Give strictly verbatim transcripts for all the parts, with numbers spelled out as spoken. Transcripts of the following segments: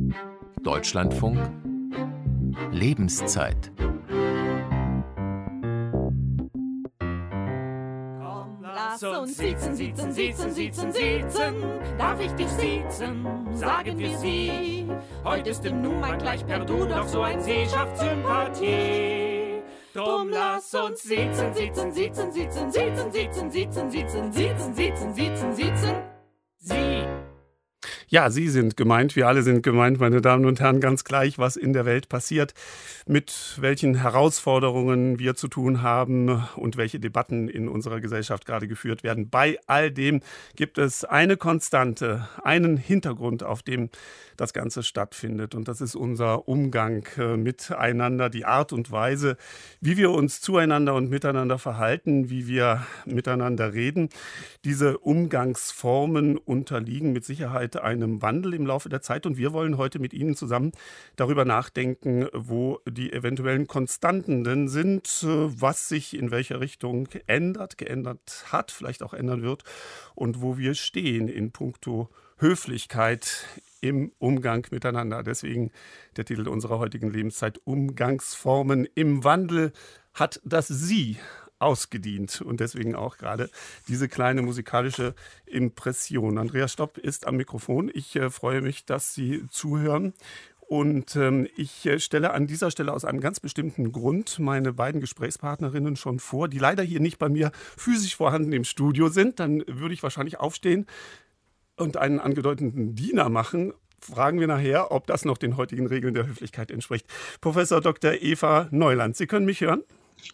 Deutschlandfunk Lebenszeit. Lass uns sitzen, sitzen, sitzen, sitzen, sitzen. Darf ich dich sitzen? Sagen wir sie. Heute ist im Nu mal gleich per Du, doch so ein See schafft Sympathie. Drum lass uns sitzen, sitzen, sitzen, sitzen, sitzen, sitzen, sitzen, sitzen, sitzen, sitzen, sitzen, sitzen, sie. Ja, Sie sind gemeint, wir alle sind gemeint, meine Damen und Herren, ganz gleich, was in der Welt passiert, mit welchen Herausforderungen wir zu tun haben und welche Debatten in unserer Gesellschaft gerade geführt werden. Bei all dem gibt es eine Konstante, einen Hintergrund, auf dem das Ganze stattfindet. Und das ist unser Umgang miteinander, die Art und Weise, wie wir uns zueinander und miteinander verhalten, wie wir miteinander reden. Diese Umgangsformen unterliegen mit Sicherheit einem Wandel im Laufe der Zeit. Und wir wollen heute mit Ihnen zusammen darüber nachdenken, wo die eventuellen Konstanten denn sind, was sich in welcher Richtung ändert, geändert hat, vielleicht auch ändern wird und wo wir stehen in puncto Höflichkeit im Umgang miteinander. Deswegen der Titel unserer heutigen Lebenszeit: Umgangsformen im Wandel. Hat das Sie ausgedient und deswegen auch gerade diese kleine musikalische Impression. Andreas Stopp ist am Mikrofon. Ich äh, freue mich, dass Sie zuhören. Und ähm, ich äh, stelle an dieser Stelle aus einem ganz bestimmten Grund meine beiden Gesprächspartnerinnen schon vor, die leider hier nicht bei mir physisch vorhanden im Studio sind. Dann würde ich wahrscheinlich aufstehen und einen angedeuteten Diener machen. Fragen wir nachher, ob das noch den heutigen Regeln der Höflichkeit entspricht. Professor Doktor Eva Neuland, Sie können mich hören?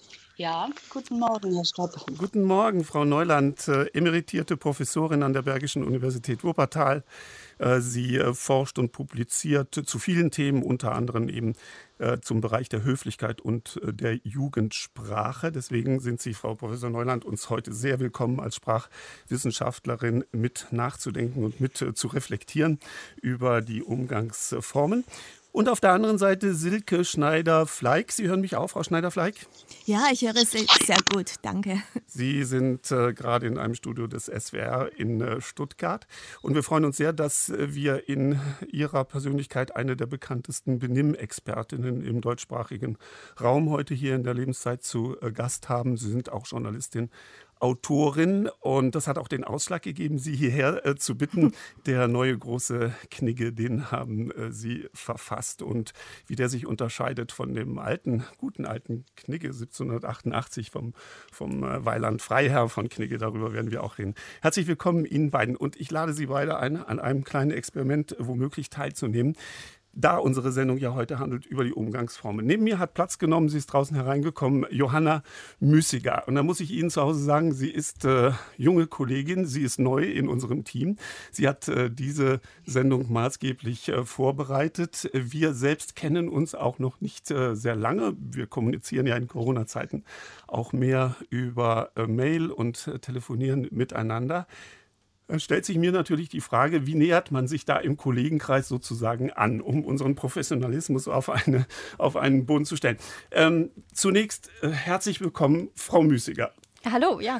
Ja, guten Morgen, Herr Stopp. Guten Morgen, Frau Neuland, äh, emeritierte Professorin an der Bergischen Universität Wuppertal. Äh, sie äh, forscht und publiziert zu vielen Themen, unter anderem eben äh, zum Bereich der Höflichkeit und äh, der Jugendsprache. Deswegen sind Sie, Frau Professor Neuland, uns heute sehr willkommen als Sprachwissenschaftlerin mit nachzudenken und mit äh, zu reflektieren über die Umgangsformen. Und auf der anderen Seite Silke Schneider-Fleig. Sie hören mich auch, Frau Schneider-Fleig? Ja, ich höre sehr, sehr gut, danke. Sie sind äh, gerade in einem Studio des S W R in äh, Stuttgart. Und wir freuen uns sehr, dass äh, wir in Ihrer Persönlichkeit eine der bekanntesten Benimmexpertinnen im deutschsprachigen Raum heute hier in der Lebenszeit zu äh, Gast haben. Sie sind auch Journalistin, Autorin, und das hat auch den Ausschlag gegeben, Sie hierher äh, zu bitten. Der neue große Knigge, den haben äh, Sie verfasst, und wie der sich unterscheidet von dem alten, guten alten Knigge siebzehnhundertachtundachtzig vom, vom äh, Weiland Freiherr von Knigge, darüber werden wir auch reden. Herzlich willkommen Ihnen beiden, und ich lade Sie beide ein, an einem kleinen Experiment womöglich teilzunehmen. Da unsere Sendung ja heute handelt über die Umgangsformen. Neben mir hat Platz genommen, sie ist draußen hereingekommen, Johanna Müßiger. Und da muss ich Ihnen zu Hause sagen, sie ist äh, junge Kollegin, sie ist neu in unserem Team. Sie hat äh, diese Sendung maßgeblich äh, vorbereitet. Wir selbst kennen uns auch noch nicht äh, sehr lange. Wir kommunizieren ja in Corona-Zeiten auch mehr über äh, Mail und äh, telefonieren miteinander. Dann stellt sich mir natürlich die Frage, wie nähert man sich da im Kollegenkreis sozusagen an, um unseren Professionalismus auf, eine, auf einen Boden zu stellen. Ähm, zunächst äh, herzlich willkommen, Frau Müßiger. Hallo, ja.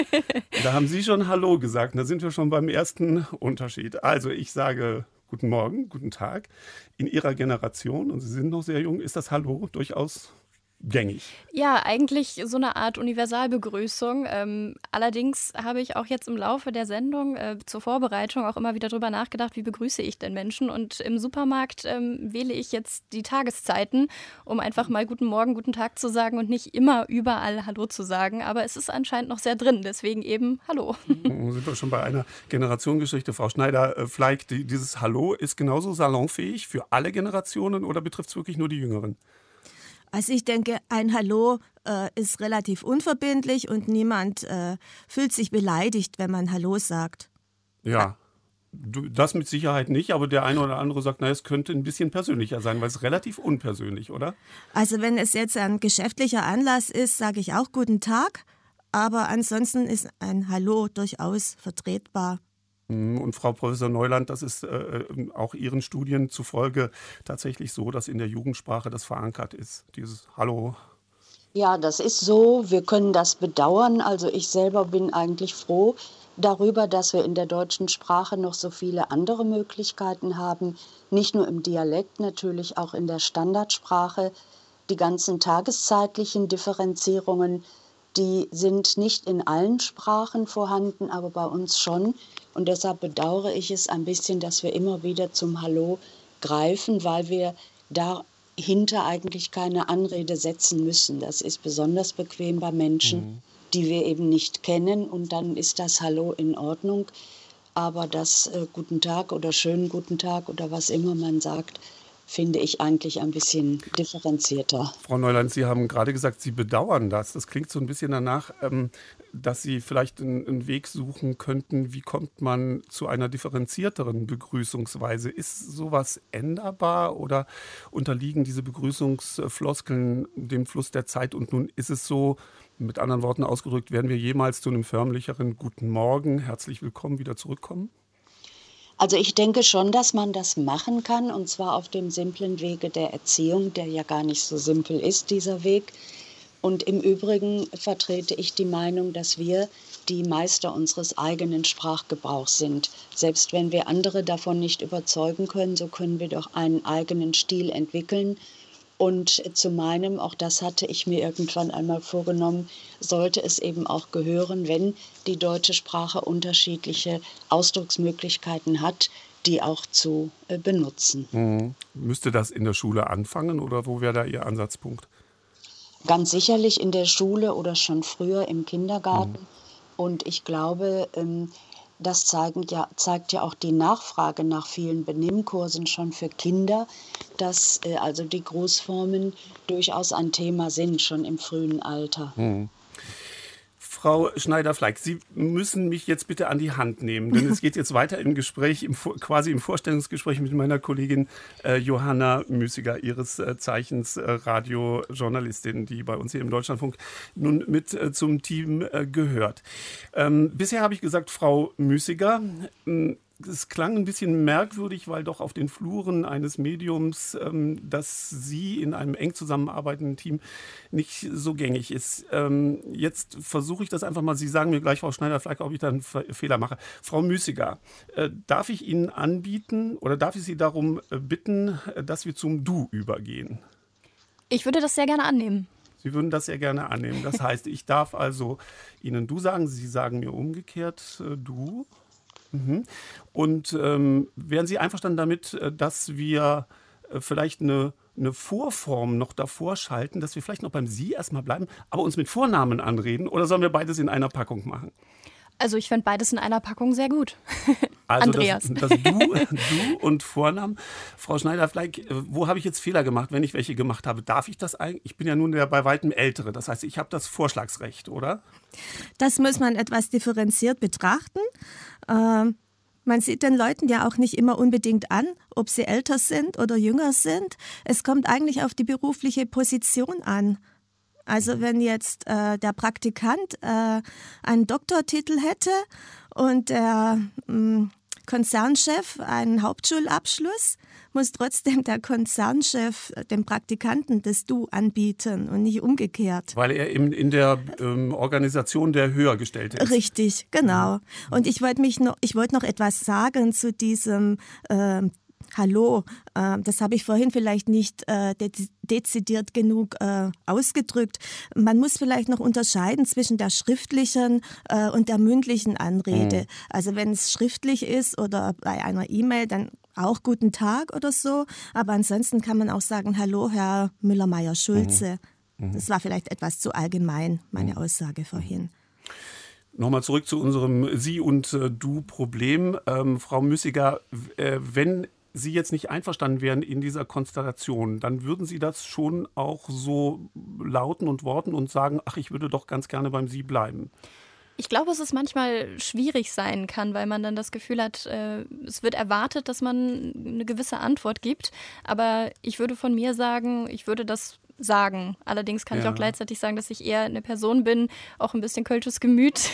Da haben Sie schon Hallo gesagt, da sind wir schon beim ersten Unterschied. Also ich sage guten Morgen, guten Tag. In Ihrer Generation, und Sie sind noch sehr jung, ist das Hallo durchaus gängig. Ja, eigentlich so eine Art Universalbegrüßung. Ähm, allerdings habe ich auch jetzt im Laufe der Sendung äh, zur Vorbereitung auch immer wieder drüber nachgedacht, wie begrüße ich denn Menschen? Und im Supermarkt ähm, wähle ich jetzt die Tageszeiten, um einfach mal guten Morgen, guten Tag zu sagen und nicht immer überall Hallo zu sagen. Aber es ist anscheinend noch sehr drin, deswegen eben Hallo. Sind wir schon bei einer Generationengeschichte. Frau Schneider-Fleig, die, dieses Hallo ist genauso salonfähig für alle Generationen oder betrifft es wirklich nur die Jüngeren? Also ich denke, ein Hallo äh, ist relativ unverbindlich und niemand äh, fühlt sich beleidigt, wenn man Hallo sagt. Ja, du, das mit Sicherheit nicht, aber der eine oder andere sagt, na, es könnte ein bisschen persönlicher sein, weil es relativ unpersönlich, oder? Also wenn es jetzt ein geschäftlicher Anlass ist, sage ich auch guten Tag, aber ansonsten ist ein Hallo durchaus vertretbar. Und Frau Professor Neuland, das ist äh, auch Ihren Studien zufolge tatsächlich so, dass in der Jugendsprache das verankert ist, dieses Hallo. Ja, das ist so. Wir können das bedauern. Also ich selber bin eigentlich froh, darüber, dass wir in der deutschen Sprache noch so viele andere Möglichkeiten haben, nicht nur im Dialekt, natürlich auch in der Standardsprache. Die ganzen tageszeitlichen Differenzierungen, die sind nicht in allen Sprachen vorhanden, aber bei uns schon. Und deshalb bedauere ich es ein bisschen, dass wir immer wieder zum Hallo greifen, weil wir dahinter eigentlich keine Anrede setzen müssen. Das ist besonders bequem bei Menschen, mhm. die wir eben nicht kennen. Und dann ist das Hallo in Ordnung. Aber das äh, Guten Tag oder schönen Guten Tag oder was immer man sagt, finde ich eigentlich ein bisschen differenzierter. Frau Neuland, Sie haben gerade gesagt, Sie bedauern das. Das klingt so ein bisschen danach, ähm, dass Sie vielleicht einen, einen Weg suchen könnten, wie kommt man zu einer differenzierteren Begrüßungsweise. Ist sowas änderbar oder unterliegen diese Begrüßungsfloskeln dem Fluss der Zeit? Und nun ist es so, mit anderen Worten ausgedrückt, werden wir jemals zu einem förmlicheren Guten Morgen, herzlich willkommen wieder zurückkommen? Also ich denke schon, dass man das machen kann, und zwar auf dem simplen Wege der Erziehung, der ja gar nicht so simpel ist, dieser Weg. Und im Übrigen vertrete ich die Meinung, dass wir die Meister unseres eigenen Sprachgebrauchs sind. Selbst wenn wir andere davon nicht überzeugen können, so können wir doch einen eigenen Stil entwickeln. Und zu meinem, auch das hatte ich mir irgendwann einmal vorgenommen, sollte es eben auch gehören, wenn die deutsche Sprache unterschiedliche Ausdrucksmöglichkeiten hat, die auch zu äh, benutzen. Mhm. Müsste das in der Schule anfangen oder wo wäre da Ihr Ansatzpunkt? Ganz sicherlich in der Schule oder schon früher im Kindergarten. Mhm. Und ich glaube, ähm, das zeigen ja, zeigt ja auch die Nachfrage nach vielen Benimmkursen schon für Kinder, dass äh, also die Grußformen durchaus ein Thema sind, schon im frühen Alter. Hm. Frau Schneider-Fleig, Sie müssen mich jetzt bitte an die Hand nehmen, denn es geht jetzt weiter im Gespräch, im, quasi im Vorstellungsgespräch mit meiner Kollegin äh, Johanna Müßiger, ihres äh, Zeichens äh, Radiojournalistin, die bei uns hier im Deutschlandfunk nun mit äh, zum Team äh, gehört. Ähm, bisher habe ich gesagt, Frau Müßiger, äh, es klang ein bisschen merkwürdig, weil doch auf den Fluren eines Mediums, ähm, das Sie in einem eng zusammenarbeitenden Team nicht so gängig ist. Ähm, jetzt versuche ich das einfach mal. Sie sagen mir gleich, Frau Schneider-Fleig, ob ich da einen Fe- Fehler mache. Frau Müßiger, äh, darf ich Ihnen anbieten oder darf ich Sie darum äh, bitten, äh, dass wir zum Du übergehen? Ich würde das sehr gerne annehmen. Sie würden das sehr gerne annehmen. Das heißt, ich darf also Ihnen Du sagen, Sie sagen mir umgekehrt äh, Du. Mhm. Und ähm, wären Sie einverstanden damit, dass wir äh, vielleicht eine, eine Vorform noch davor schalten, dass wir vielleicht noch beim Sie erstmal bleiben, aber uns mit Vornamen anreden? Oder sollen wir beides in einer Packung machen? Also ich fände beides in einer Packung sehr gut. Also Andreas. Das, das du, du und Vornamen. Frau Schneider-Fleig, wo habe ich jetzt Fehler gemacht, wenn ich welche gemacht habe? Darf ich das eigentlich? Ich bin ja nun der bei weitem Ältere. Das heißt, ich habe das Vorschlagsrecht, oder? Das muss man etwas differenziert betrachten. Ähm, man sieht den Leuten ja auch nicht immer unbedingt an, ob sie älter sind oder jünger sind. Es kommt eigentlich auf die berufliche Position an. Also wenn jetzt äh, der Praktikant äh, einen Doktortitel hätte und der mh, Konzernchef einen Hauptschulabschluss, muss trotzdem der Konzernchef dem Praktikanten das Du anbieten und nicht umgekehrt. Weil er in, in der ähm, Organisation der Höhergestellte ist. Richtig, genau. Und ich wollte mich noch, ich wollte noch etwas sagen zu diesem äh, Hallo, äh, das habe ich vorhin vielleicht nicht äh, de- dezidiert genug äh, ausgedrückt. Man muss vielleicht noch unterscheiden zwischen der schriftlichen äh, und der mündlichen Anrede. Mhm. Also wenn es schriftlich ist oder bei einer E-Mail, dann auch Guten Tag oder so. Aber ansonsten kann man auch sagen, Hallo, Herr Müller-Meyer-Schulze. Mhm. Das war vielleicht etwas zu allgemein, meine Aussage vorhin. Nochmal zurück zu unserem Sie- und äh, Du-Problem. Ähm, Frau Müßiger, äh, wenn Sie jetzt nicht einverstanden wären in dieser Konstellation, dann würden Sie das schon auch so lauten und worten und sagen, ach, ich würde doch ganz gerne beim Sie bleiben. Ich glaube, dass es manchmal schwierig sein kann, weil man dann das Gefühl hat, äh, es wird erwartet, dass man eine gewisse Antwort gibt. Aber ich würde von mir sagen, ich würde das sagen. Allerdings kann ja. ich auch gleichzeitig sagen, dass ich eher eine Person bin, auch ein bisschen kölsches Gemüt,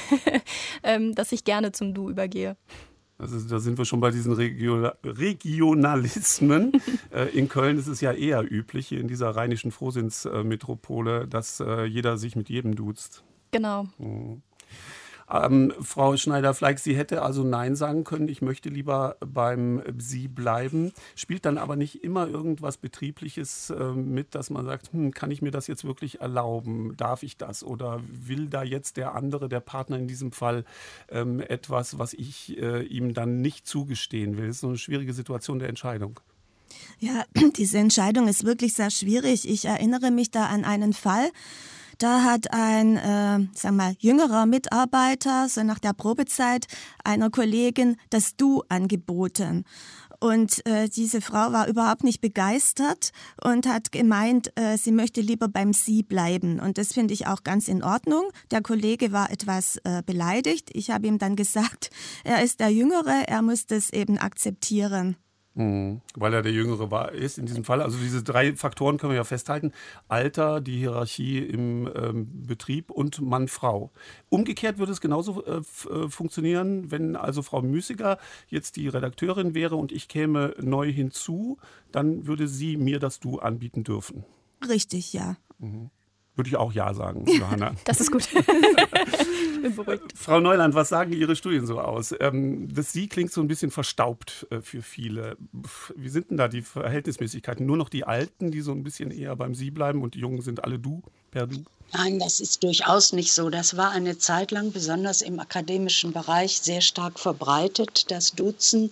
ähm, dass ich gerne zum Du übergehe. Also, da sind wir schon bei diesen Regio- Regionalismen. äh, in Köln ist es ja eher üblich, hier in dieser rheinischen Frohsinnsmetropole, dass äh, jeder sich mit jedem duzt. Genau. Mhm. Ähm, Frau Schneider-Fleig, Sie hätte also Nein sagen können, ich möchte lieber beim Sie bleiben. Spielt dann aber nicht immer irgendwas Betriebliches äh, mit, dass man sagt, hm, kann ich mir das jetzt wirklich erlauben? Darf ich das? Oder will da jetzt der andere, der Partner in diesem Fall, ähm, etwas, was ich äh, ihm dann nicht zugestehen will? Das ist so eine schwierige Situation der Entscheidung. Ja, diese Entscheidung ist wirklich sehr schwierig. Ich erinnere mich da an einen Fall. Da hat ein, äh, sagen wir mal, jüngerer Mitarbeiter, so nach der Probezeit, einer Kollegin das Du angeboten. Und äh, diese Frau war überhaupt nicht begeistert und hat gemeint, äh, sie möchte lieber beim Sie bleiben. Und das finde ich auch ganz in Ordnung. Der Kollege war etwas äh, beleidigt. Ich habe ihm dann gesagt, er ist der Jüngere, er muss das eben akzeptieren. Mhm. Weil er der Jüngere war, ist in diesem Fall. Also diese drei Faktoren können wir ja festhalten. Alter, die Hierarchie im ähm, Betrieb und Mann-Frau. Umgekehrt würde es genauso äh, f- äh, funktionieren, wenn also Frau Müßiger jetzt die Redakteurin wäre und ich käme neu hinzu, dann würde sie mir das Du anbieten dürfen. Richtig, ja. Mhm. Würde ich auch Ja sagen, Johanna. Das ist gut. Ich bin beruhigt. Frau Neuland, was sagen Ihre Studien so aus? Ähm, das Sie klingt so ein bisschen verstaubt äh, für viele. Wie sind denn da die Verhältnismäßigkeiten? Nur noch die Alten, die so ein bisschen eher beim Sie bleiben und die Jungen sind alle Du, per Du? Nein, das ist durchaus nicht so. Das war eine Zeit lang, besonders im akademischen Bereich, sehr stark verbreitet. Das Duzen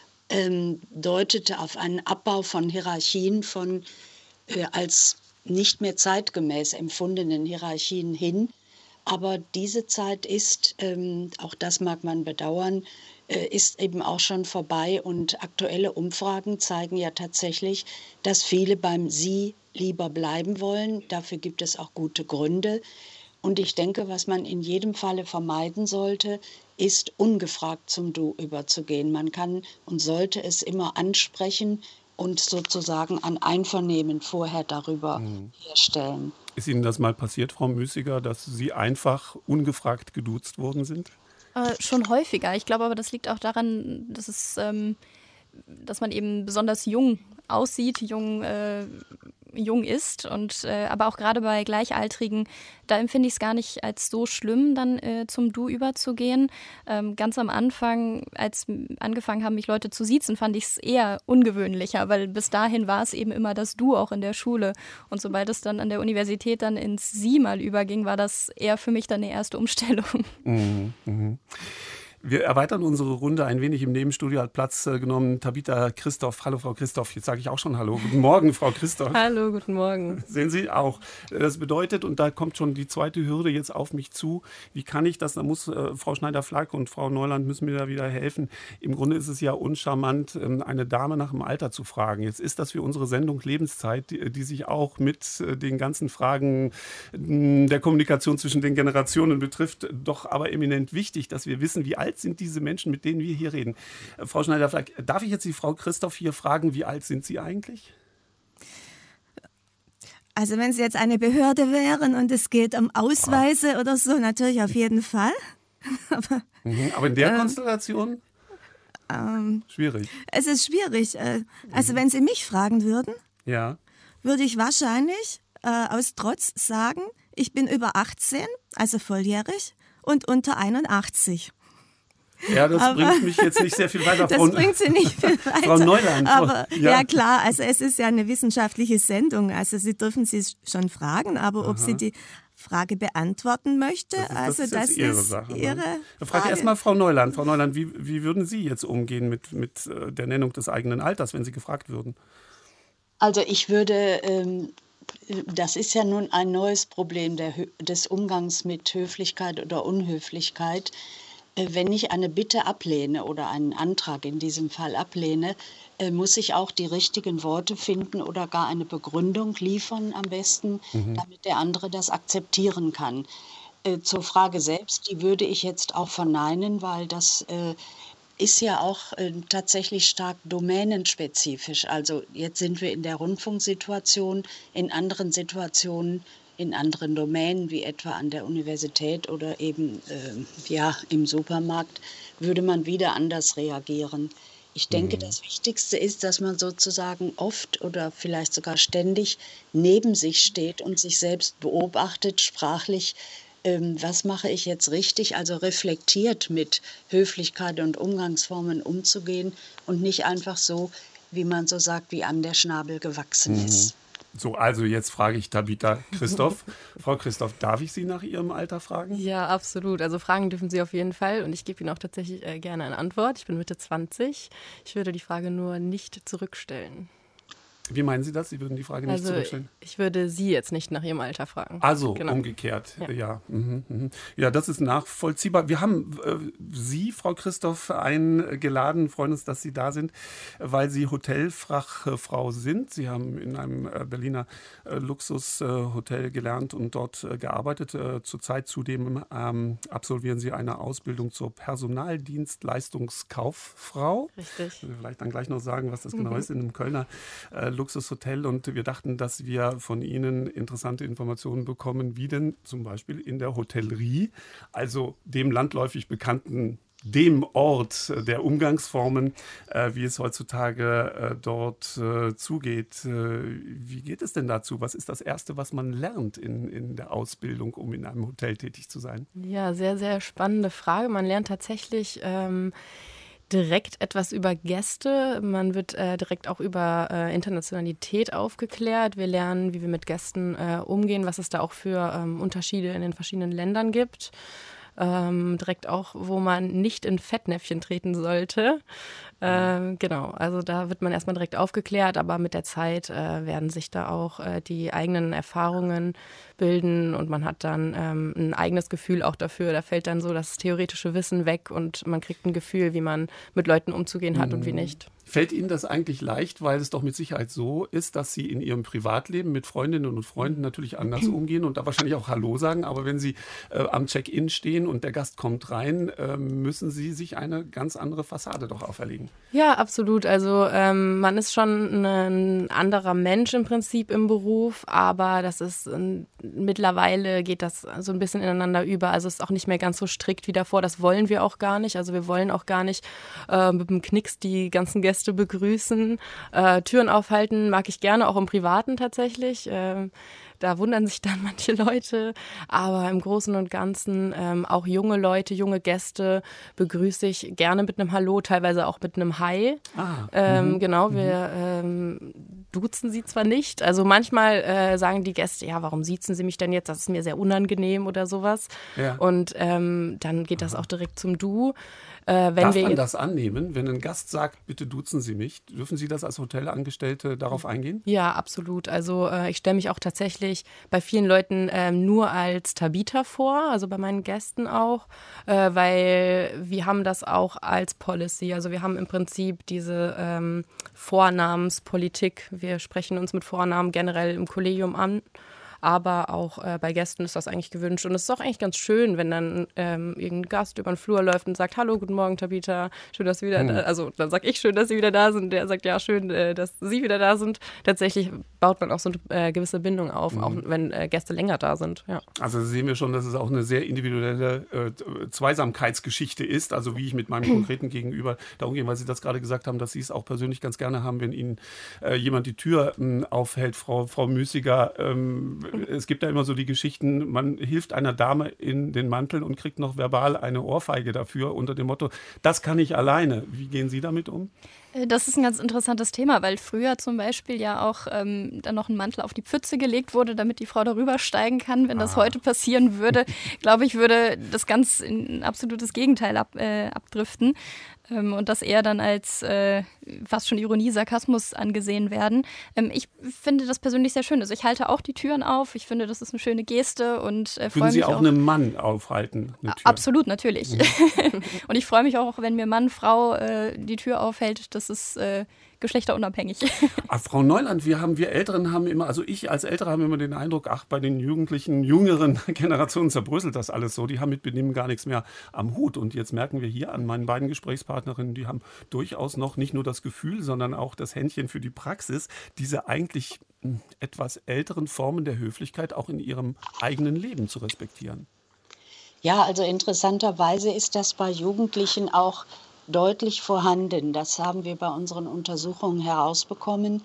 ähm, deutete auf einen Abbau von Hierarchien, von äh, als nicht mehr zeitgemäß empfundenen Hierarchien hin. Aber diese Zeit ist, ähm, auch das mag man bedauern, äh, ist eben auch schon vorbei. Und aktuelle Umfragen zeigen ja tatsächlich, dass viele beim Sie lieber bleiben wollen. Dafür gibt es auch gute Gründe. Und ich denke, was man in jedem Falle vermeiden sollte, ist ungefragt zum Du überzugehen. Man kann und sollte es immer ansprechen und sozusagen ein Einvernehmen vorher darüber mhm. herstellen. Ist Ihnen das mal passiert, Frau Müßiger, dass Sie einfach ungefragt geduzt worden sind? Äh, schon häufiger. Ich glaube aber, das liegt auch daran, dass, es, ähm, dass man eben besonders jung aussieht, jung, äh, jung ist. Und, äh, aber auch gerade bei Gleichaltrigen, da empfinde ich es gar nicht als so schlimm, dann äh, zum Du überzugehen. Ähm, ganz am Anfang, als angefangen haben, mich Leute zu siezen, fand ich es eher ungewöhnlicher, weil bis dahin war es eben immer das Du, auch in der Schule. Und sobald es dann an der Universität dann ins Sie mal überging, war das eher für mich dann eine erste Umstellung. Mhm, mhm. Wir erweitern unsere Runde ein wenig. Im Nebenstudio hat Platz äh, genommen Tabitha Christoph. Hallo, Frau Christoph. Jetzt sage ich auch schon Hallo. Guten Morgen, Frau Christoph. Hallo, guten Morgen. Sehen Sie auch. Das bedeutet, und da kommt schon die zweite Hürde jetzt auf mich zu, wie kann ich das, da muss äh, Frau Schneider-Fleig und Frau Neuland müssen mir da wieder helfen. Im Grunde ist es ja uncharmant, ähm, eine Dame nach dem Alter zu fragen. Jetzt ist das für unsere Sendung Lebenszeit, die, die sich auch mit äh, den ganzen Fragen äh, der Kommunikation zwischen den Generationen betrifft, doch aber eminent wichtig, dass wir wissen, wie alt sind diese Menschen, mit denen wir hier reden. Frau Schneider-Fleig, darf ich jetzt die Frau Christoph hier fragen, wie alt sind Sie eigentlich? Also wenn Sie jetzt eine Behörde wären und es geht um Ausweise ah. oder so, natürlich auf jeden Fall. aber, mhm, aber in der ähm, Konstellation? Ähm, schwierig. Es ist schwierig. Also mhm. wenn Sie mich fragen würden, ja. würde ich wahrscheinlich äh, aus Trotz sagen, ich bin über achtzehn, also volljährig und unter einundachtzig. Ja, das aber bringt mich jetzt nicht sehr viel weiter. Das Frau, bringt Sie nicht viel weiter. Frau Neuland. Aber, ja. ja klar, also es ist ja eine wissenschaftliche Sendung. Also Sie dürfen Sie schon fragen, aber Aha. ob Sie die Frage beantworten möchte, das ist, also das ist, das Ihre ist Sache. Ihre ne? Ich frage erst mal Frau Neuland. Frau Neuland, wie, wie würden Sie jetzt umgehen mit, mit der Nennung des eigenen Alters, wenn Sie gefragt würden? Also ich würde... Ähm Das ist ja nun ein neues Problem der, des Umgangs mit Höflichkeit oder Unhöflichkeit. Wenn ich eine Bitte ablehne oder einen Antrag in diesem Fall ablehne, muss ich auch die richtigen Worte finden oder gar eine Begründung liefern am besten, mhm. damit der andere das akzeptieren kann. Zur Frage selbst, die würde ich jetzt auch verneinen, weil das ist ja auch äh, tatsächlich stark domänenspezifisch. Also jetzt sind wir in der Rundfunksituation, in anderen Situationen, in anderen Domänen, wie etwa an der Universität oder eben äh, ja, im Supermarkt, würde man wieder anders reagieren. Ich denke, mhm. das Wichtigste ist, dass man sozusagen oft oder vielleicht sogar ständig neben sich steht und sich selbst beobachtet, sprachlich, ähm, was mache ich jetzt richtig, also reflektiert mit Höflichkeit und Umgangsformen umzugehen und nicht einfach so, wie man so sagt, wie an der Schnabel gewachsen Mhm. ist. So, also jetzt frage ich Tabitha Christoph. Frau Christoph, darf ich Sie nach Ihrem Alter fragen? Ja, absolut. Also fragen dürfen Sie auf jeden Fall und ich gebe Ihnen auch tatsächlich äh, gerne eine Antwort. Ich bin Mitte zwanzig. Ich würde die Frage nur nicht zurückstellen. Wie meinen Sie das? Sie würden die Frage nicht Also zurückstellen? ich würde Sie jetzt nicht nach Ihrem Alter fragen. Also Genau. umgekehrt, ja. Ja. Ja, mhm, mhm. Ja, das ist nachvollziehbar. Wir haben äh, Sie, Frau Christoph, eingeladen, freuen uns, dass Sie da sind, weil Sie Hotelfachfrau sind. Sie haben in einem äh, Berliner äh, Luxushotel äh, gelernt und dort äh, gearbeitet. Äh, zurzeit zudem ähm, absolvieren Sie eine Ausbildung zur Personaldienstleistungskauffrau. Richtig. Ich will vielleicht dann gleich noch sagen, was das genau mhm. ist, in einem Kölner äh, Luxushotel. Und wir dachten, dass wir von Ihnen interessante Informationen bekommen, wie denn zum Beispiel in der Hotellerie, also dem landläufig bekannten, dem Ort der Umgangsformen, äh, wie es heutzutage äh, dort äh, zugeht. Äh, wie geht es denn dazu? Was ist das Erste, was man lernt in, in der Ausbildung, um in einem Hotel tätig zu sein? Ja, sehr, sehr spannende Frage. Man lernt tatsächlich ähm, direkt etwas über Gäste. Man wird äh, direkt auch über äh, Internationalität aufgeklärt. Wir lernen, wie wir mit Gästen äh, umgehen, was es da auch für ähm, Unterschiede in den verschiedenen Ländern gibt. Ähm, direkt auch, wo man nicht in Fettnäpfchen treten sollte. Ähm, genau, also da wird man erstmal direkt aufgeklärt, aber mit der Zeit äh, werden sich da auch äh, die eigenen Erfahrungen bilden und man hat dann ähm, ein eigenes Gefühl auch dafür. Da fällt dann so das theoretische Wissen weg und man kriegt ein Gefühl, wie man mit Leuten umzugehen hat mhm. und wie nicht. Fällt Ihnen das eigentlich leicht, weil es doch mit Sicherheit so ist, dass Sie in Ihrem Privatleben mit Freundinnen und Freunden natürlich anders umgehen und da wahrscheinlich auch Hallo sagen, aber wenn Sie äh, am Check-in stehen und der Gast kommt rein, äh, müssen Sie sich eine ganz andere Fassade doch auferlegen. Ja, absolut. Also ähm, man ist schon ein anderer Mensch im Prinzip im Beruf, aber das ist äh, mittlerweile geht das so ein bisschen ineinander über. Also es ist auch nicht mehr ganz so strikt wie davor. Das wollen wir auch gar nicht. Also wir wollen auch gar nicht äh, mit dem Knicks die ganzen Gäste begrüßen. Äh, Türen aufhalten mag ich gerne, auch im Privaten tatsächlich. Ähm, Da wundern sich dann manche Leute, aber im Großen und Ganzen ähm, auch junge Leute, junge Gäste begrüße ich gerne mit einem Hallo, teilweise auch mit einem Hi. Ah, ähm, mhm. Genau, wir ähm, duzen sie zwar nicht, also manchmal äh, sagen die Gäste, ja, warum siezen sie mich denn jetzt? Das ist mir sehr unangenehm oder sowas. Ja. Und ähm, dann geht das auch direkt zum Du. Äh, wenn Darf wir man das annehmen, wenn ein Gast sagt, bitte duzen Sie mich? Dürfen Sie das als Hotelangestellte darauf eingehen? Ja, absolut. Also äh, ich stelle mich auch tatsächlich bei vielen Leuten äh, nur als Tabitha vor, also bei meinen Gästen auch, äh, weil wir haben das auch als Policy. Also wir haben im Prinzip diese ähm, Vornamenspolitik. Wir sprechen uns mit Vornamen generell im Kollegium an. Aber auch äh, bei Gästen ist das eigentlich gewünscht. Und es ist auch eigentlich ganz schön, wenn dann ähm, irgendein Gast über den Flur läuft und sagt, hallo, guten Morgen, Tabitha, schön, dass Sie wieder mhm. da sind. Also dann sage ich, schön, dass Sie wieder da sind. Der sagt, ja, schön, äh, dass Sie wieder da sind. Tatsächlich baut man auch so eine äh, gewisse Bindung auf, mhm. auch wenn äh, Gäste länger da sind. Ja. Also sehen wir schon, dass es auch eine sehr individuelle äh, Zweisamkeitsgeschichte ist. Also wie ich mit meinem konkreten Gegenüber da umgehe, weil Sie das gerade gesagt haben, dass Sie es auch persönlich ganz gerne haben, wenn Ihnen äh, jemand die Tür äh, aufhält, Frau, Frau Müßiger. Ähm, Es gibt da immer so die Geschichten, man hilft einer Dame in den Mantel und kriegt noch verbal eine Ohrfeige dafür unter dem Motto, das kann ich alleine. Wie gehen Sie damit um? Das ist ein ganz interessantes Thema, weil früher zum Beispiel ja auch ähm, dann noch ein Mantel auf die Pfütze gelegt wurde, damit die Frau darüber steigen kann. Wenn das ah. heute passieren würde, glaube ich, würde das ganz in ein absolutes Gegenteil ab, äh, abdriften. Ähm, und das eher dann als äh, fast schon Ironie, Sarkasmus angesehen werden. Ähm, ich finde das persönlich sehr schön. Also ich halte auch die Türen auf. Ich finde, das ist eine schöne Geste und äh, freue mich auch. Würden Sie auch einem Mann aufhalten? Eine Tür? Absolut, natürlich. Mhm. Und ich freue mich auch, wenn mir Mann, Frau äh, die Tür aufhält. Das ist äh, geschlechterunabhängig. Ah, Frau Neuland, wir haben, wir Älteren haben immer, also ich als Ältere habe immer den Eindruck, ach, bei den jugendlichen, jüngeren Generationen zerbröselt das alles so. Die haben mit Benehmen gar nichts mehr am Hut. Und jetzt merken wir hier an meinen beiden Gesprächspartnerinnen, die haben durchaus noch nicht nur das Gefühl, sondern auch das Händchen für die Praxis, diese eigentlich mh, etwas älteren Formen der Höflichkeit auch in ihrem eigenen Leben zu respektieren. Ja, also interessanterweise ist das bei Jugendlichen auch deutlich vorhanden. Das haben wir bei unseren Untersuchungen herausbekommen.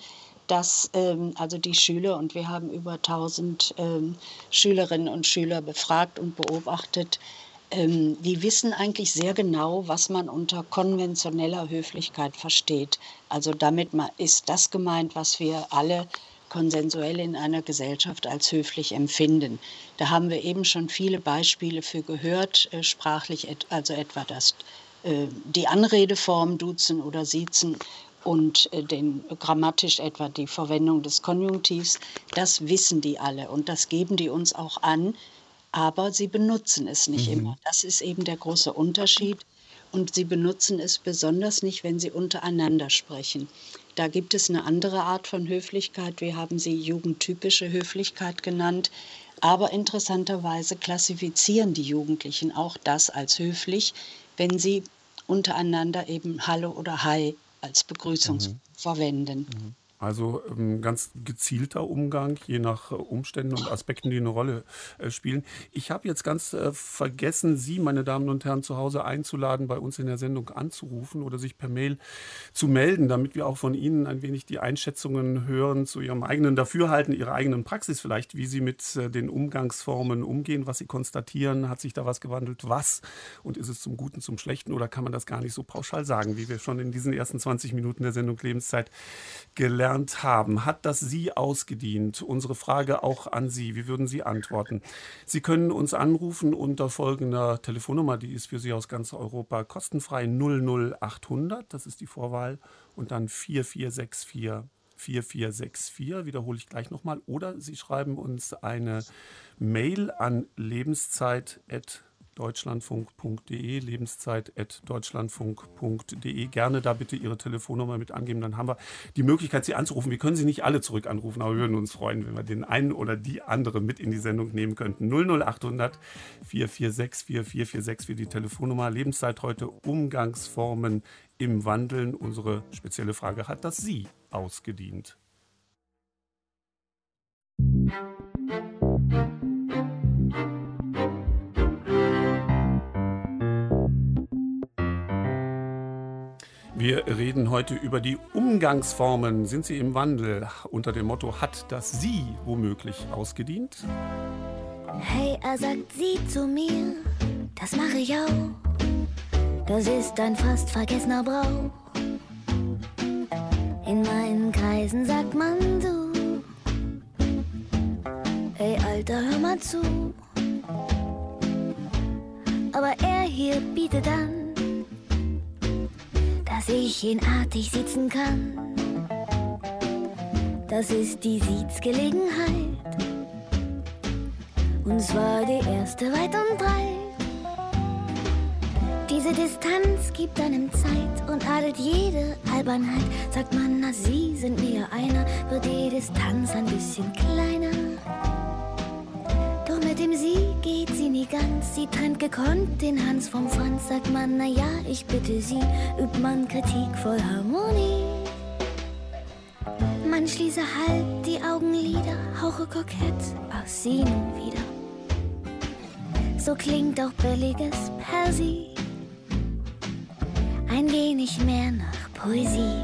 dass ähm, also die Schüler, und wir haben über tausend ähm, Schülerinnen und Schüler befragt und beobachtet, ähm, die wissen eigentlich sehr genau, was man unter konventioneller Höflichkeit versteht. Also damit ist das gemeint, was wir alle konsensuell in einer Gesellschaft als höflich empfinden. Da haben wir eben schon viele Beispiele für gehört, äh, sprachlich, et, also etwa das, äh, die Anredeform duzen oder siezen und äh, den, grammatisch etwa die Verwendung des Konjunktivs. Das wissen die alle und das geben die uns auch an, aber sie benutzen es nicht Mhm. immer. Das ist eben der große Unterschied. Und sie benutzen es besonders nicht, wenn sie untereinander sprechen. Da gibt es eine andere Art von Höflichkeit. Wir haben sie jugendtypische Höflichkeit genannt. Aber interessanterweise klassifizieren die Jugendlichen auch das als höflich, wenn sie untereinander eben Hallo oder Hi als Begrüßung Mhm. verwenden. Also ähm, ganz gezielter Umgang, je nach äh, Umständen und Aspekten, die eine Rolle äh, spielen. Ich habe jetzt ganz äh, vergessen, Sie, meine Damen und Herren, zu Hause einzuladen, bei uns in der Sendung anzurufen oder sich per Mail zu melden, damit wir auch von Ihnen ein wenig die Einschätzungen hören zu Ihrem eigenen Dafürhalten, Ihrer eigenen Praxis vielleicht, wie Sie mit äh, den Umgangsformen umgehen, was Sie konstatieren. Hat sich da was gewandelt? Was? Und ist es zum Guten, zum Schlechten oder kann man das gar nicht so pauschal sagen, wie wir schon in diesen ersten zwanzig Minuten der Sendung Lebenszeit gelernt haben? Hat das Sie ausgedient? Unsere Frage auch an Sie. Wie würden Sie antworten? Sie können uns anrufen unter folgender Telefonnummer, die ist für Sie aus ganz Europa kostenfrei: null null achthundert, das ist die Vorwahl, und dann vier vier sechs vier vier vier sechs vier, wiederhole ich gleich nochmal. Oder Sie schreiben uns eine Mail an lebenszeit at deutschlandfunk punkt de, lebenszeit at deutschlandfunk punkt de. Gerne da bitte Ihre Telefonnummer mit angeben, dann haben wir die Möglichkeit, Sie anzurufen. Wir können Sie nicht alle zurück anrufen, aber wir würden uns freuen, wenn wir den einen oder die andere mit in die Sendung nehmen könnten. null null achthundert vier vier sechs vier vier vier sechs für die Telefonnummer. Lebenszeit heute: Umgangsformen im Wandeln. Unsere spezielle Frage: Hat das Sie ausgedient? Wir reden heute über die Umgangsformen. Sind sie im Wandel? Unter dem Motto: Hat das Sie womöglich ausgedient? Hey, er sagt sie zu mir, das mache ich auch. Das ist ein fast vergessener Brauch. In meinen Kreisen sagt man du. Hey, Alter, hör mal zu. Aber er hier bietet an, dass ich ihn artig sitzen kann. Das ist die Sitzgelegenheit, und zwar die erste weit und breit. Diese Distanz gibt einem Zeit und adelt jede Albernheit. Sagt man, na sie sind mir einer, wird die Distanz ein bisschen kleiner. Doch mit dem Sie geht sie nie ganz. Sie trennt gekonnt den Hans vom Franz. Sagt man, na ja, ich bitte Sie, übt man Kritik voll Harmonie. Man schließe halb die Augenlider, hauche kokett aus sie nun wieder. So klingt auch billiges Persil, ein wenig mehr nach Poesie.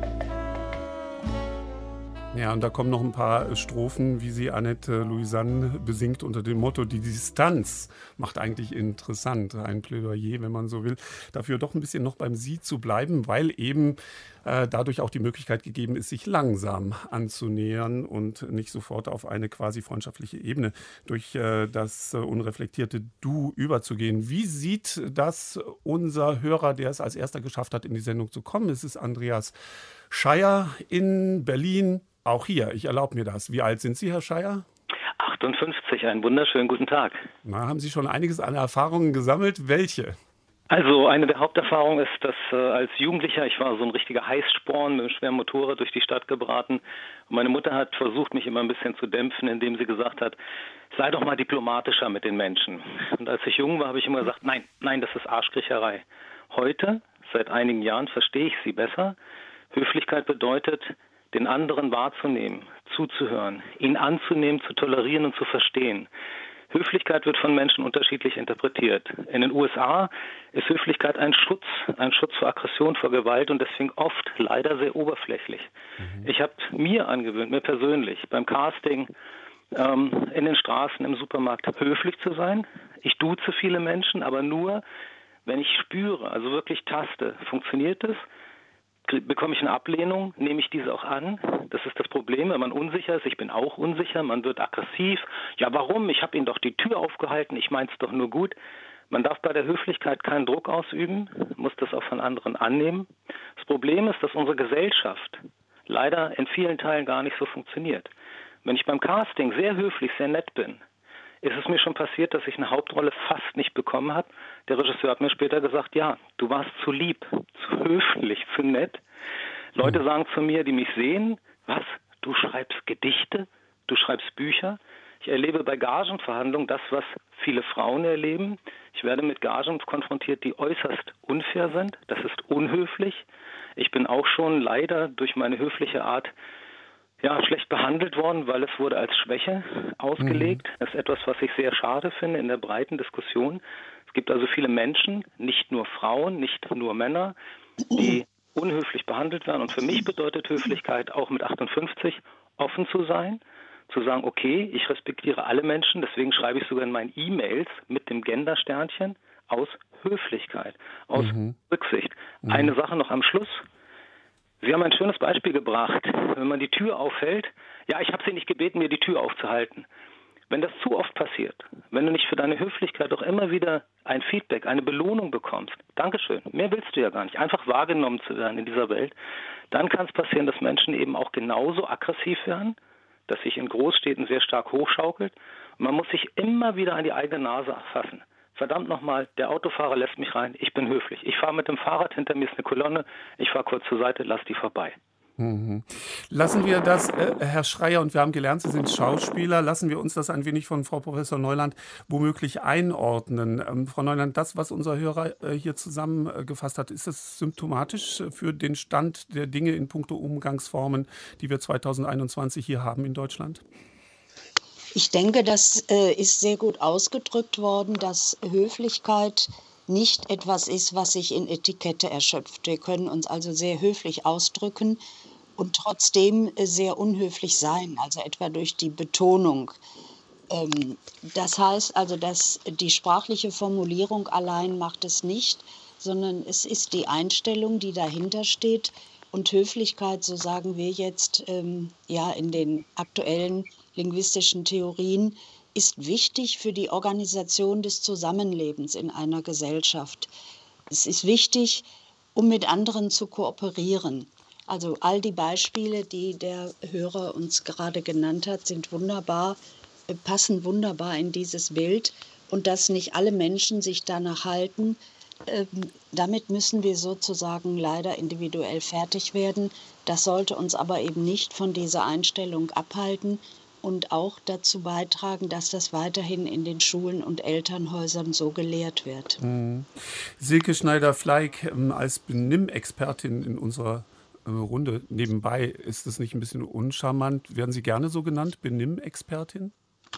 Ja, und da kommen noch ein paar Strophen, wie sie Annette Louisanne besingt unter dem Motto: Die Distanz macht eigentlich interessant. Ein Plädoyer, wenn man so will, dafür doch ein bisschen noch beim Sie zu bleiben, weil eben äh, dadurch auch die Möglichkeit gegeben ist, sich langsam anzunähern und nicht sofort auf eine quasi freundschaftliche Ebene durch äh, das äh, unreflektierte Du überzugehen. Wie sieht das unser Hörer, der es als erster geschafft hat, in die Sendung zu kommen? Es ist Andreas Scheier in Berlin. Auch hier, ich erlaube mir das. Wie alt sind Sie, Herr Scheier? achtundfünfzig, einen wunderschönen guten Tag. Na, haben Sie schon einiges an Erfahrungen gesammelt? Welche? Also eine der Haupterfahrungen ist, dass äh, als Jugendlicher, ich war so ein richtiger Heißsporn mit einem schweren Motorrad durch die Stadt gebraten. Und meine Mutter hat versucht, mich immer ein bisschen zu dämpfen, indem sie gesagt hat, sei doch mal diplomatischer mit den Menschen. Und als ich jung war, habe ich immer gesagt, nein, nein, das ist Arschkriecherei. Heute, seit einigen Jahren, verstehe ich sie besser. Höflichkeit bedeutet, den anderen wahrzunehmen, zuzuhören, ihn anzunehmen, zu tolerieren und zu verstehen. Höflichkeit wird von Menschen unterschiedlich interpretiert. In den U S A ist Höflichkeit ein Schutz, ein Schutz vor Aggression, vor Gewalt und deswegen oft leider sehr oberflächlich. Mhm. Ich habe mir angewöhnt, mir persönlich, beim Casting, ähm, in den Straßen, im Supermarkt höflich zu sein. Ich duze viele Menschen, aber nur, wenn ich spüre, also wirklich taste, funktioniert es? Bekomme ich eine Ablehnung, nehme ich diese auch an. Das ist das Problem, wenn man unsicher ist. Ich bin auch unsicher, man wird aggressiv. Ja, warum? Ich habe Ihnen doch die Tür aufgehalten, ich meine es doch nur gut. Man darf bei der Höflichkeit keinen Druck ausüben, muss das auch von anderen annehmen. Das Problem ist, dass unsere Gesellschaft leider in vielen Teilen gar nicht so funktioniert. Wenn ich beim Casting sehr höflich, sehr nett bin, ist es mir schon passiert, dass ich eine Hauptrolle fast nicht bekommen habe. Der Regisseur hat mir später gesagt, ja, du warst zu lieb, zu höflich, zu nett. Leute sagen zu mir, die mich sehen, was, du schreibst Gedichte, du schreibst Bücher. Ich erlebe bei Gagenverhandlungen das, was viele Frauen erleben. Ich werde mit Gagen konfrontiert, die äußerst unfair sind. Das ist unhöflich. Ich bin auch schon leider durch meine höfliche Art ja, schlecht behandelt worden, weil es wurde als Schwäche ausgelegt. Mhm. Das ist etwas, was ich sehr schade finde in der breiten Diskussion. Es gibt also viele Menschen, nicht nur Frauen, nicht nur Männer, die unhöflich behandelt werden. Und für mich bedeutet Höflichkeit auch mit achtundfünfzig offen zu sein, zu sagen, okay, ich respektiere alle Menschen, deswegen schreibe ich sogar in meinen E-Mails mit dem Gendersternchen aus Höflichkeit, aus mhm. Rücksicht. Mhm. Eine Sache noch am Schluss. Sie haben ein schönes Beispiel gebracht, wenn man die Tür aufhält. Ja, ich habe Sie nicht gebeten, mir die Tür aufzuhalten. Wenn das zu oft passiert, wenn du nicht für deine Höflichkeit auch immer wieder ein Feedback, eine Belohnung bekommst, Dankeschön, mehr willst du ja gar nicht, einfach wahrgenommen zu werden in dieser Welt, dann kann es passieren, dass Menschen eben auch genauso aggressiv werden, dass sich in Großstädten sehr stark hochschaukelt. Und man muss sich immer wieder an die eigene Nase fassen. Verdammt nochmal, der Autofahrer lässt mich rein, ich bin höflich. Ich fahre mit dem Fahrrad, hinter mir ist eine Kolonne, ich fahre kurz zur Seite, lass die vorbei. Mhm. Lassen wir das, äh, Herr Schreier, und wir haben gelernt, Sie sind Schauspieler, lassen wir uns das ein wenig von Frau Professor Neuland womöglich einordnen. Ähm, Frau Neuland, das, was unser Hörer äh, hier zusammengefasst hat, ist das symptomatisch für den Stand der Dinge in puncto Umgangsformen, die wir zweitausendeinundzwanzig hier haben in Deutschland? Ich denke, das äh, ist sehr gut ausgedrückt worden, dass Höflichkeit nicht etwas ist, was sich in Etikette erschöpft. Wir können uns also sehr höflich ausdrücken und trotzdem äh, sehr unhöflich sein, also etwa durch die Betonung. Ähm, das heißt also, dass die sprachliche Formulierung allein macht es nicht, sondern es ist die Einstellung, die dahinter steht. Und Höflichkeit, so sagen wir jetzt ähm, ja in den aktuellen linguistischen Theorien, ist wichtig für die Organisation des Zusammenlebens in einer Gesellschaft. Es ist wichtig, um mit anderen zu kooperieren. Also all die Beispiele, die der Hörer uns gerade genannt hat, sind wunderbar, passen wunderbar in dieses Bild. Und dass nicht alle Menschen sich danach halten, äh, damit müssen wir sozusagen leider individuell fertig werden. Das sollte uns aber eben nicht von dieser Einstellung abhalten und auch dazu beitragen, dass das weiterhin in den Schulen und Elternhäusern so gelehrt wird. Mhm. Silke Schneider-Fleig, als Benimmexpertin in unserer Runde nebenbei, ist das nicht ein bisschen uncharmant? Werden Sie gerne so genannt, Benimmexpertin?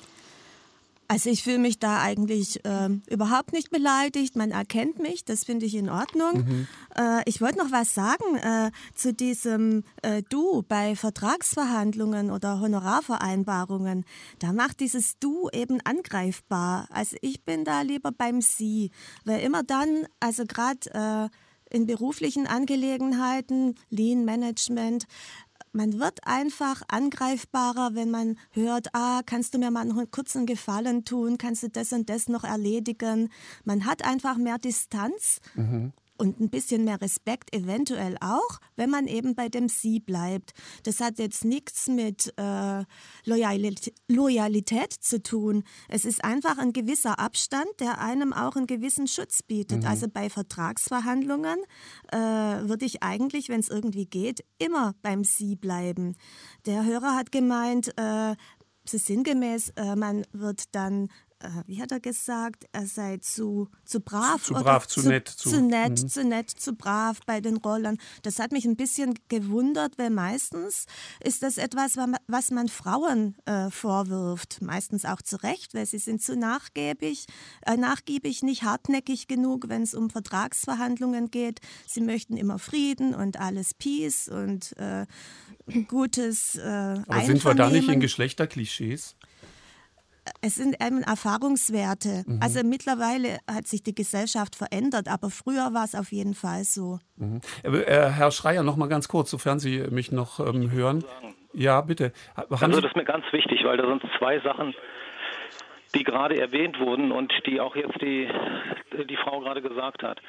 Also ich fühle mich da eigentlich äh, überhaupt nicht beleidigt. Man erkennt mich, das finde ich in Ordnung. Mhm. Äh, ich wollte noch was sagen äh, zu diesem äh, Du bei Vertragsverhandlungen oder Honorarvereinbarungen. Da macht dieses Du eben angreifbar. Also ich bin da lieber beim Sie. Weil immer dann, also gerade äh, in beruflichen Angelegenheiten, Lean Management, man wird einfach angreifbarer, wenn man hört, ah, kannst du mir mal noch einen kurzen Gefallen tun, kannst du das und das noch erledigen. Man hat einfach mehr Distanz mhm. und ein bisschen mehr Respekt eventuell auch, wenn man eben bei dem Sie bleibt. Das hat jetzt nichts mit äh, Loyalität, Loyalität zu tun. Es ist einfach ein gewisser Abstand, der einem auch einen gewissen Schutz bietet. Mhm. Also bei Vertragsverhandlungen äh, würde ich eigentlich, wenn es irgendwie geht, immer beim Sie bleiben. Der Hörer hat gemeint, äh, es ist sinngemäß, äh, man wird dann wie hat er gesagt, er sei zu, zu brav. Zu, zu brav, zu, zu nett. Zu, zu nett, mhm. zu nett, zu brav bei den Rollern. Das hat mich ein bisschen gewundert, weil meistens ist das etwas, was man Frauen äh, vorwirft. Meistens auch zu Recht, weil sie sind zu nachgiebig, äh, nachgiebig, nicht hartnäckig genug, wenn es um Vertragsverhandlungen geht. Sie möchten immer Frieden und alles Peace und äh, gutes äh, Aber sind wir da nicht in Geschlechterklischees? Es sind eben Erfahrungswerte. Mhm. Also mittlerweile hat sich die Gesellschaft verändert, aber früher war es auf jeden Fall so. Mhm. Äh, Herr Schreier, noch mal ganz kurz, sofern Sie mich noch ähm, hören. Ja, bitte. Haben also Sie das ist mir ganz wichtig, weil da sind zwei Sachen, die gerade erwähnt wurden und die auch jetzt die, die Frau gerade gesagt hat.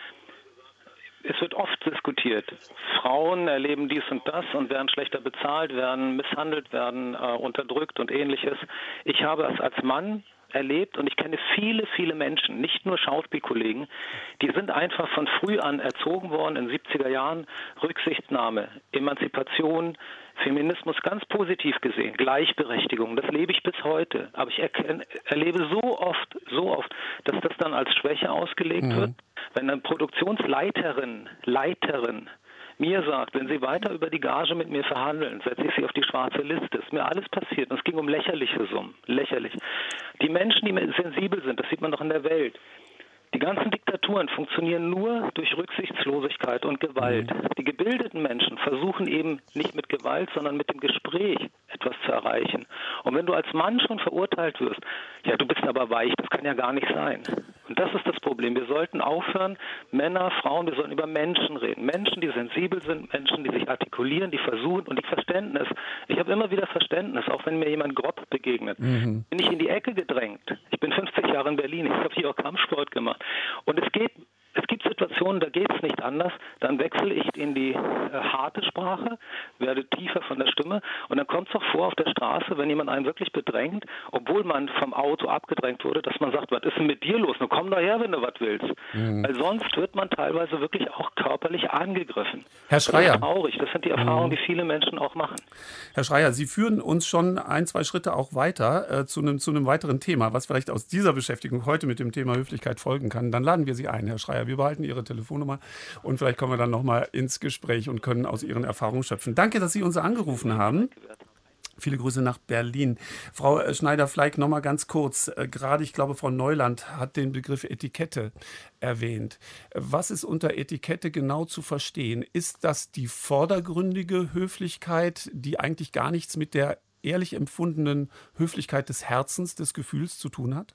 Es wird oft diskutiert. Frauen erleben dies und das und werden schlechter bezahlt, werden misshandelt, werden äh, unterdrückt und Ähnliches. Ich habe es als Mann erlebt und ich kenne viele, viele Menschen, nicht nur Schauspielkollegen, die sind einfach von früh an erzogen worden in den siebziger Jahren. Rücksichtnahme, Emanzipation, Feminismus ganz positiv gesehen, Gleichberechtigung, das lebe ich bis heute. Aber ich erkenne, erlebe so oft, so oft, dass das dann als Schwäche ausgelegt mhm. wird. Wenn eine Produktionsleiterin, Leiterin mir sagt, wenn Sie weiter über die Gage mit mir verhandeln, setze ich Sie auf die schwarze Liste. Ist mir alles passiert. Und es ging um lächerliche Summen. Lächerlich. Die Menschen, die sensibel sind, das sieht man doch in der Welt. Die ganzen Diktaturen funktionieren nur durch Rücksichtslosigkeit und Gewalt. Die gebildeten Menschen versuchen eben nicht mit Gewalt, sondern mit dem Gespräch etwas zu erreichen. Und wenn du als Mann schon verurteilt wirst, ja, du bist aber weich, das kann ja gar nicht sein. Und das ist das Problem. Wir sollten aufhören, Männer, Frauen, wir sollten über Menschen reden. Menschen, die sensibel sind, Menschen, die sich artikulieren, die versuchen und die Verständnis. Ich habe immer wieder Verständnis, auch wenn mir jemand grob begegnet. Mhm. Bin ich in die Ecke gedrängt. Ich bin fünfzig Jahre in Berlin, ich habe hier auch Kampfsport gemacht. Und es geht, es gibt Situationen, da geht es nicht anders. Dann wechsle ich in die äh, harte Sprache, werde tiefer von der Stimme. Und dann kommt es auch vor auf der Straße, wenn jemand einen wirklich bedrängt, obwohl man vom Auto abgedrängt wurde, dass man sagt, was ist denn mit dir los? Nun komm daher, wenn du was willst. Mhm. Weil sonst wird man teilweise wirklich auch körperlich angegriffen. Herr Schreier. Das ist traurig. Das sind die Erfahrungen, mhm. die viele Menschen auch machen. Herr Schreier, Sie führen uns schon ein, zwei Schritte auch weiter äh, zu einem zu einem weiteren Thema, was vielleicht aus dieser Beschäftigung heute mit dem Thema Höflichkeit folgen kann. Dann laden wir Sie ein, Herr Schreier. Wir behalten Ihre Telefonnummer und vielleicht kommen wir dann nochmal ins Gespräch und können aus Ihren Erfahrungen schöpfen. Danke, dass Sie uns angerufen haben. Viele Grüße nach Berlin. Frau Schneider-Fleig, noch mal ganz kurz. Gerade, ich glaube, Frau Neuland hat den Begriff Etikette erwähnt. Was ist unter Etikette genau zu verstehen? Ist das die vordergründige Höflichkeit, die eigentlich gar nichts mit der ehrlich empfundenen Höflichkeit des Herzens, des Gefühls zu tun hat?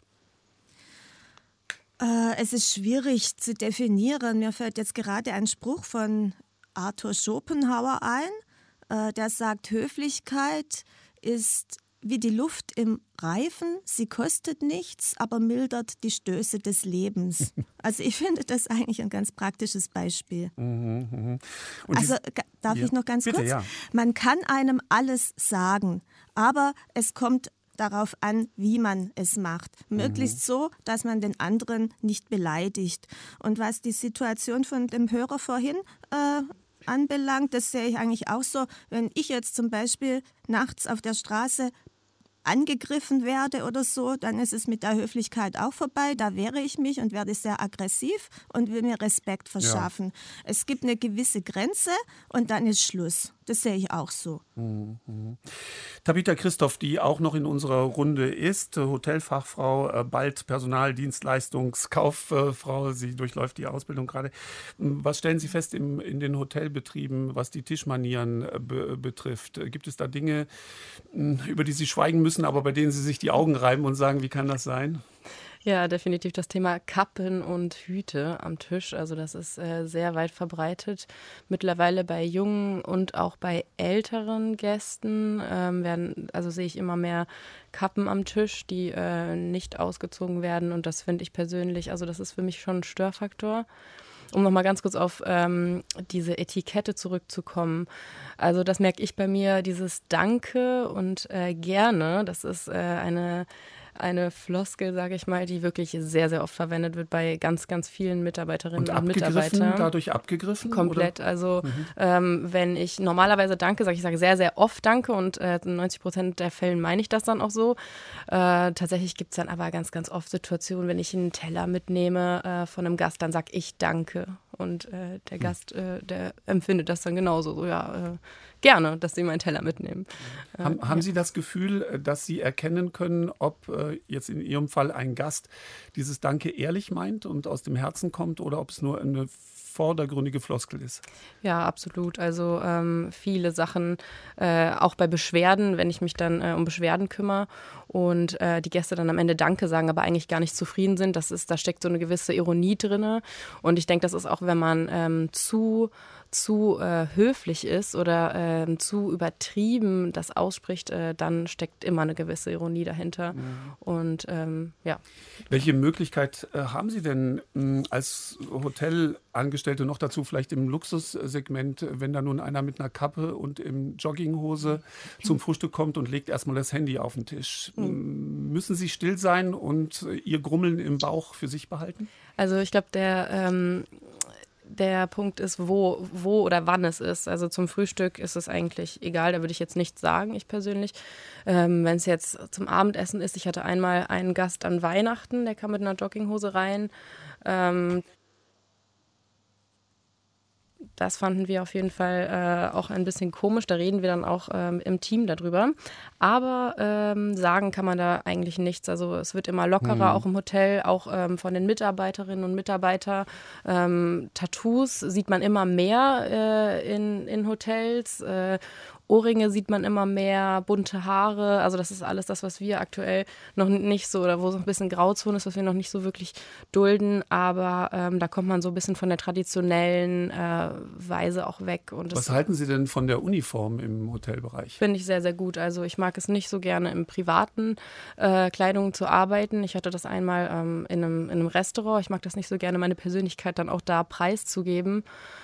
Es ist schwierig zu definieren. Mir fällt jetzt gerade ein Spruch von Arthur Schopenhauer ein, der sagt, Höflichkeit ist wie die Luft im Reifen. Sie kostet nichts, aber mildert die Stöße des Lebens. Also ich finde das eigentlich ein ganz praktisches Beispiel. Mhm, mh. Also darf ja. ich noch ganz Bitte, kurz? Ja. Man kann einem alles sagen, aber es kommt darauf an, wie man es macht. Möglichst mhm. so, dass man den anderen nicht beleidigt. Und was die Situation von dem Hörer vorhin äh, anbelangt, das sehe ich eigentlich auch so, wenn ich jetzt zum Beispiel nachts auf der Straße angegriffen werde oder so, dann ist es mit der Höflichkeit auch vorbei. Da wehre ich mich und werde sehr aggressiv und will mir Respekt verschaffen. Ja. Es gibt eine gewisse Grenze und dann ist Schluss. Das sehe ich auch so. Mhm. Tabitha Christoph, die auch noch in unserer Runde ist, Hotelfachfrau, bald Personaldienstleistungskauffrau. Sie durchläuft die Ausbildung gerade. Was stellen Sie fest im, in den Hotelbetrieben, was die Tischmanieren be- betrifft? Gibt es da Dinge, über die Sie schweigen müssen, aber bei denen Sie sich die Augen reiben und sagen, wie kann das sein? Ja, definitiv das Thema Kappen und Hüte am Tisch. Also das ist äh, sehr weit verbreitet. Mittlerweile bei jungen und auch bei älteren Gästen ähm, werden, also sehe ich immer mehr Kappen am Tisch, die äh, nicht ausgezogen werden. Und das finde ich persönlich, also das ist für mich schon ein Störfaktor. Um nochmal ganz kurz auf ähm, diese Etikette zurückzukommen. Also das merke ich bei mir, dieses Danke und äh, gerne, das ist äh, eine eine Floskel, sage ich mal, die wirklich sehr, sehr oft verwendet wird bei ganz, ganz vielen Mitarbeiterinnen und, und Mitarbeitern. Dadurch abgegriffen? Komplett. Oder? Also mhm. ähm, wenn ich normalerweise danke, sage ich sage sehr, sehr oft danke und äh, neunzig Prozent der Fällen meine ich das dann auch so. Äh, tatsächlich gibt es dann aber ganz, ganz oft Situationen, wenn ich einen Teller mitnehme äh, von einem Gast, dann sage ich danke. Und äh, der Gast, äh, der empfindet das dann genauso. So, ja, äh, gerne, dass Sie meinen Teller mitnehmen. Haben, äh, haben ja. Sie das Gefühl, dass Sie erkennen können, ob äh, jetzt in Ihrem Fall ein Gast dieses Danke ehrlich meint und aus dem Herzen kommt oder ob es nur eine vordergründige Floskel ist? Ja, absolut. Also ähm, viele Sachen, äh, auch bei Beschwerden, wenn ich mich dann äh, um Beschwerden kümmere und äh, die Gäste dann am Ende Danke sagen, aber eigentlich gar nicht zufrieden sind, das ist, da steckt so eine gewisse Ironie drin. Und ich denke, das ist auch, wenn man ähm, zu zu äh, höflich ist oder äh, zu übertrieben das ausspricht, äh, dann steckt immer eine gewisse Ironie dahinter. Mhm. Und ähm, ja. Welche Möglichkeit äh, haben Sie denn mh, als Hotelangestellte noch dazu, vielleicht im Luxussegment, wenn da nun einer mit einer Kappe und im Jogginghose mhm. zum Frühstück kommt und legt erstmal das Handy auf den Tisch? Mhm. Müssen Sie still sein und Ihr Grummeln im Bauch für sich behalten? Also ich glaube, der ähm, Der Punkt ist, wo, wo oder wann es ist. Also zum Frühstück ist es eigentlich egal, da würde ich jetzt nichts sagen, ich persönlich. Ähm, wenn es jetzt zum Abendessen ist, ich hatte einmal einen Gast an Weihnachten, der kam mit einer Jogginghose rein. Ähm, Das fanden wir auf jeden Fall äh, auch ein bisschen komisch. Da reden wir dann auch ähm, im Team darüber. Aber ähm, sagen kann man da eigentlich nichts. Also es wird immer lockerer, mhm. auch im Hotel, auch ähm, von den Mitarbeiterinnen und Mitarbeitern. Ähm, Tattoos sieht man immer mehr äh, in, in Hotels. Äh, Ohrringe sieht man immer mehr, bunte Haare. Also das ist alles das, was wir aktuell noch nicht so, oder wo so ein bisschen Grauzone ist, was wir noch nicht so wirklich dulden. Aber ähm, da kommt man so ein bisschen von der traditionellen äh, Weise auch weg. Und was halten Sie denn von der Uniform im Hotelbereich? Finde ich sehr, sehr gut. Also ich mag es nicht so gerne im privaten äh, Kleidung zu arbeiten. Ich hatte das einmal ähm, in, einem, in einem Restaurant. Ich mag das nicht so gerne, meine Persönlichkeit dann auch da preiszugeben.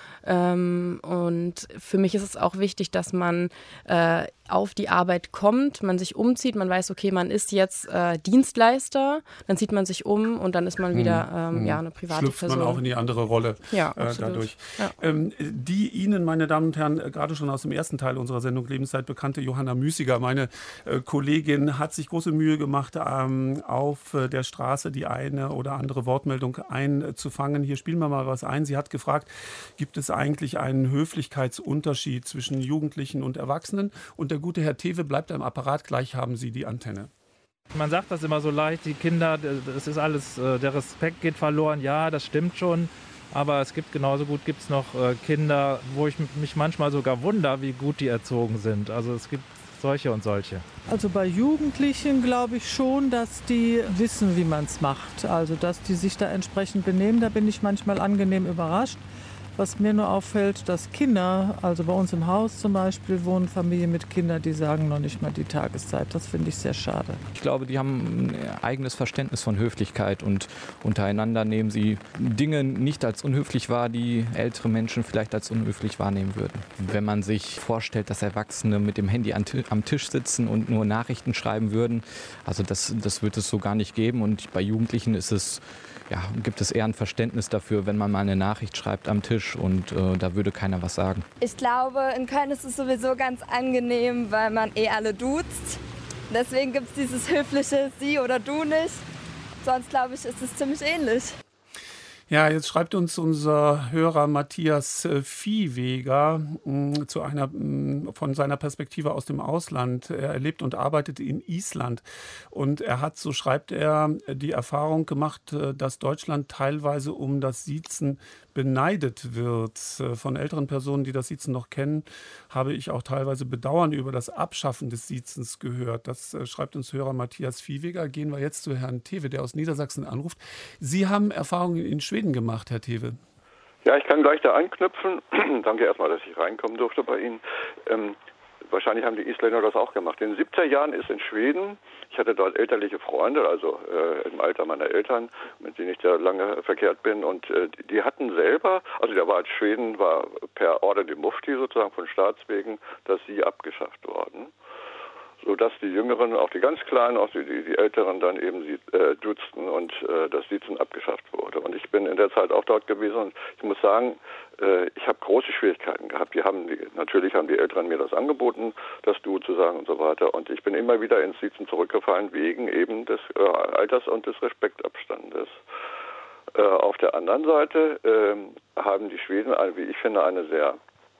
Ähm, und für mich ist es auch wichtig, dass man äh, auf die Arbeit kommt, man sich umzieht, man weiß, okay, man ist jetzt äh, Dienstleister, dann zieht man sich um und dann ist man wieder ähm, hm. ja, eine private Schlüpft Person. Man auch in die andere Rolle ja, äh, dadurch. Ja. Ähm, die Ihnen, meine Damen und Herren, gerade schon aus dem ersten Teil unserer Sendung Lebenszeit bekannte Johanna Müßiger, meine äh, Kollegin, hat sich große Mühe gemacht, ähm, auf äh, der Straße die eine oder andere Wortmeldung einzufangen. Hier spielen wir mal was ein. Sie hat gefragt, gibt es eigentlich einen Höflichkeitsunterschied zwischen Jugendlichen und Erwachsenen? Und der gute Herr Thewe bleibt am Apparat, gleich haben Sie die Antenne. Man sagt das immer so leicht, die Kinder, das ist alles, der Respekt geht verloren, ja, das stimmt schon. Aber es gibt genauso gut gibt's noch Kinder, wo ich mich manchmal sogar wundere, wie gut die erzogen sind. Also es gibt solche und solche. Also bei Jugendlichen glaube ich schon, dass die wissen, wie man es macht. Also dass die sich da entsprechend benehmen, da bin ich manchmal angenehm überrascht. Was mir nur auffällt, dass Kinder, also bei uns im Haus zum Beispiel, wohnen Familien mit Kindern, die sagen noch nicht mal die Tageszeit. Das finde ich sehr schade. Ich glaube, die haben ein eigenes Verständnis von Höflichkeit und untereinander nehmen sie Dinge nicht als unhöflich wahr, die ältere Menschen vielleicht als unhöflich wahrnehmen würden. Wenn man sich vorstellt, dass Erwachsene mit dem Handy am Tisch sitzen und nur Nachrichten schreiben würden, also das, das wird es so gar nicht geben. Und bei Jugendlichen ist es Ja, gibt es eher ein Verständnis dafür, wenn man mal eine Nachricht schreibt am Tisch und äh, da würde keiner was sagen. Ich glaube, in Köln ist es sowieso ganz angenehm, weil man eh alle duzt. Deswegen gibt es dieses höfliche Sie oder Du nicht. Sonst glaube ich, ist es ziemlich ähnlich. Ja, jetzt schreibt uns unser Hörer Matthias Viehweger mh, zu einer, mh, von seiner Perspektive aus dem Ausland. Er lebt und arbeitet in Island und er hat, so schreibt er, die Erfahrung gemacht, dass Deutschland teilweise um das Siezen beneidet wird. Von älteren Personen, die das Siezen noch kennen, habe ich auch teilweise Bedauern über das Abschaffen des Siezens gehört. Das schreibt uns Hörer Matthias Viehweger. Gehen wir jetzt zu Herrn Thewe, der aus Niedersachsen anruft. Sie haben Erfahrungen in Schweden gemacht, Herr Thewe. Ja, ich kann gleich da anknüpfen. Danke erstmal, dass ich reinkommen durfte bei Ihnen. Ähm, wahrscheinlich haben die Isländer das auch gemacht. In den siebziger Jahren ist in Schweden, ich hatte dort elterliche Freunde, also äh, im Alter meiner Eltern, mit denen ich da lange verkehrt bin, und äh, die hatten selber, also der war in Schweden, war per Ordre de Mufti sozusagen von Staatswegen, das Sie abgeschafft worden. sodass die Jüngeren, auch die ganz Kleinen, auch die, die, die Älteren dann eben sie äh, duzten und äh, das Siezen abgeschafft wurde. Und ich bin in der Zeit auch dort gewesen und ich muss sagen, äh, ich habe große Schwierigkeiten gehabt. Die haben die, natürlich haben die Älteren mir das angeboten, das Du zu sagen und so weiter. Und ich bin immer wieder ins Siezen zurückgefallen wegen eben des äh, Alters und des Respektabstandes. Äh, auf der anderen Seite äh, haben die Schweden, wie ich finde, eine sehr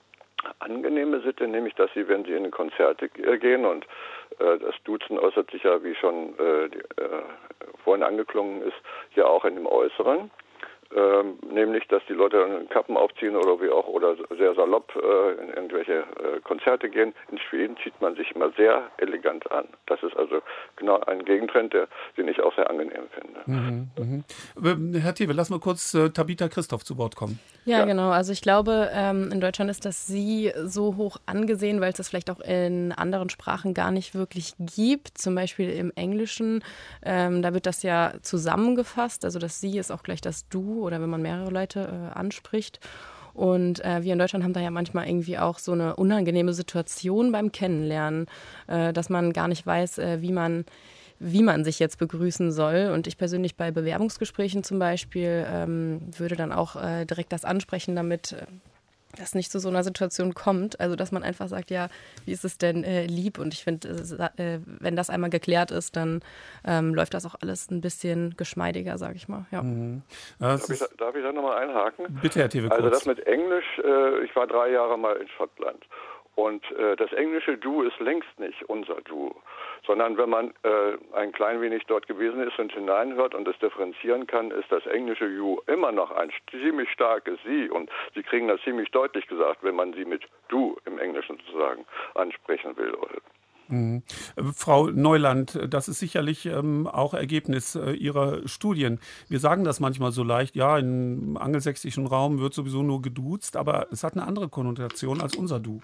angenehme Sitte, nämlich dass sie, wenn sie in Konzerte äh, gehen und äh, das Duzen äußert sich ja, wie schon äh, die, äh, vorhin angeklungen ist, ja auch in dem Äußeren. Ähm, nämlich, dass die Leute dann Kappen aufziehen oder wie auch oder sehr salopp äh, in irgendwelche äh, Konzerte gehen. In Schweden zieht man sich immer sehr elegant an. Das ist also genau ein Gegentrend, der, den ich auch sehr angenehm finde. Mhm, mhm. Herr Thewe, lass mal kurz äh, Tabitha Christoph zu Wort kommen. Ja, ja. genau. Also ich glaube, ähm, in Deutschland ist das Sie so hoch angesehen, weil es das vielleicht auch in anderen Sprachen gar nicht wirklich gibt. Zum Beispiel im Englischen, ähm, da wird das ja zusammengefasst. Also das Sie ist auch gleich das Du oder wenn man mehrere Leute äh, anspricht. Und äh, wir in Deutschland haben da ja manchmal irgendwie auch so eine unangenehme Situation beim Kennenlernen, äh, dass man gar nicht weiß, äh, wie man wie man sich jetzt begrüßen soll. Und ich persönlich bei Bewerbungsgesprächen zum Beispiel ähm, würde dann auch äh, direkt das ansprechen, damit äh, das nicht zu so einer Situation kommt. Also dass man einfach sagt, ja, wie ist es denn äh, lieb? Und ich finde, äh, wenn das einmal geklärt ist, dann ähm, läuft das auch alles ein bisschen geschmeidiger, sage ich mal. Ja. Mhm. Darf, ich, darf ich da nochmal einhaken? Bitte, Herr Thewe, kurz. Also das mit Englisch, äh, ich war drei Jahre mal in Schottland. Und äh, das englische Du ist längst nicht unser Du, sondern wenn man äh, ein klein wenig dort gewesen ist und hineinhört und es differenzieren kann, ist das englische You immer noch ein ziemlich starkes Sie. Und Sie kriegen das ziemlich deutlich gesagt, wenn man Sie mit Du im Englischen sozusagen ansprechen will. Mhm. Frau Neuland, das ist sicherlich ähm, auch Ergebnis äh, Ihrer Studien. Wir sagen das manchmal so leicht, ja, im angelsächsischen Raum wird sowieso nur geduzt, aber es hat eine andere Konnotation als unser Du.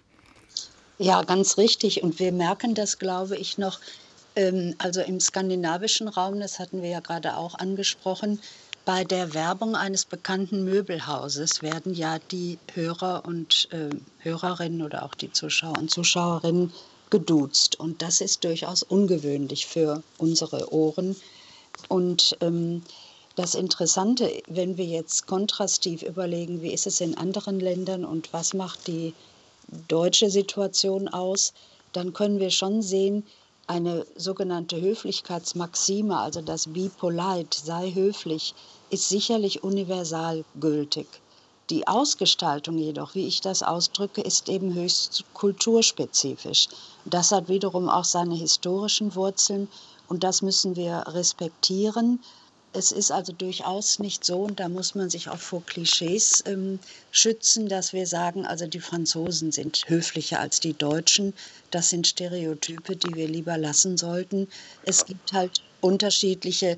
Ja, ganz richtig. Und wir merken das, glaube ich, noch, ähm, also im skandinavischen Raum, das hatten wir ja gerade auch angesprochen, bei der Werbung eines bekannten Möbelhauses werden ja die Hörer und äh, Hörerinnen oder auch die Zuschauer und Zuschauerinnen geduzt. Und das ist durchaus ungewöhnlich für unsere Ohren. Und ähm, das Interessante, wenn wir jetzt kontrastiv überlegen, wie ist es in anderen Ländern und was macht die deutsche Situation aus, dann können wir schon sehen, eine sogenannte Höflichkeitsmaxime, also das Be polite, sei höflich, ist sicherlich universal gültig. Die Ausgestaltung jedoch, wie ich das ausdrücke, ist eben höchst kulturspezifisch. Das hat wiederum auch seine historischen Wurzeln und das müssen wir respektieren. Es ist also durchaus nicht so, und da muss man sich auch vor Klischees ähm, schützen, dass wir sagen, also die Franzosen sind höflicher als die Deutschen. Das sind Stereotype, die wir lieber lassen sollten. Es gibt halt unterschiedliche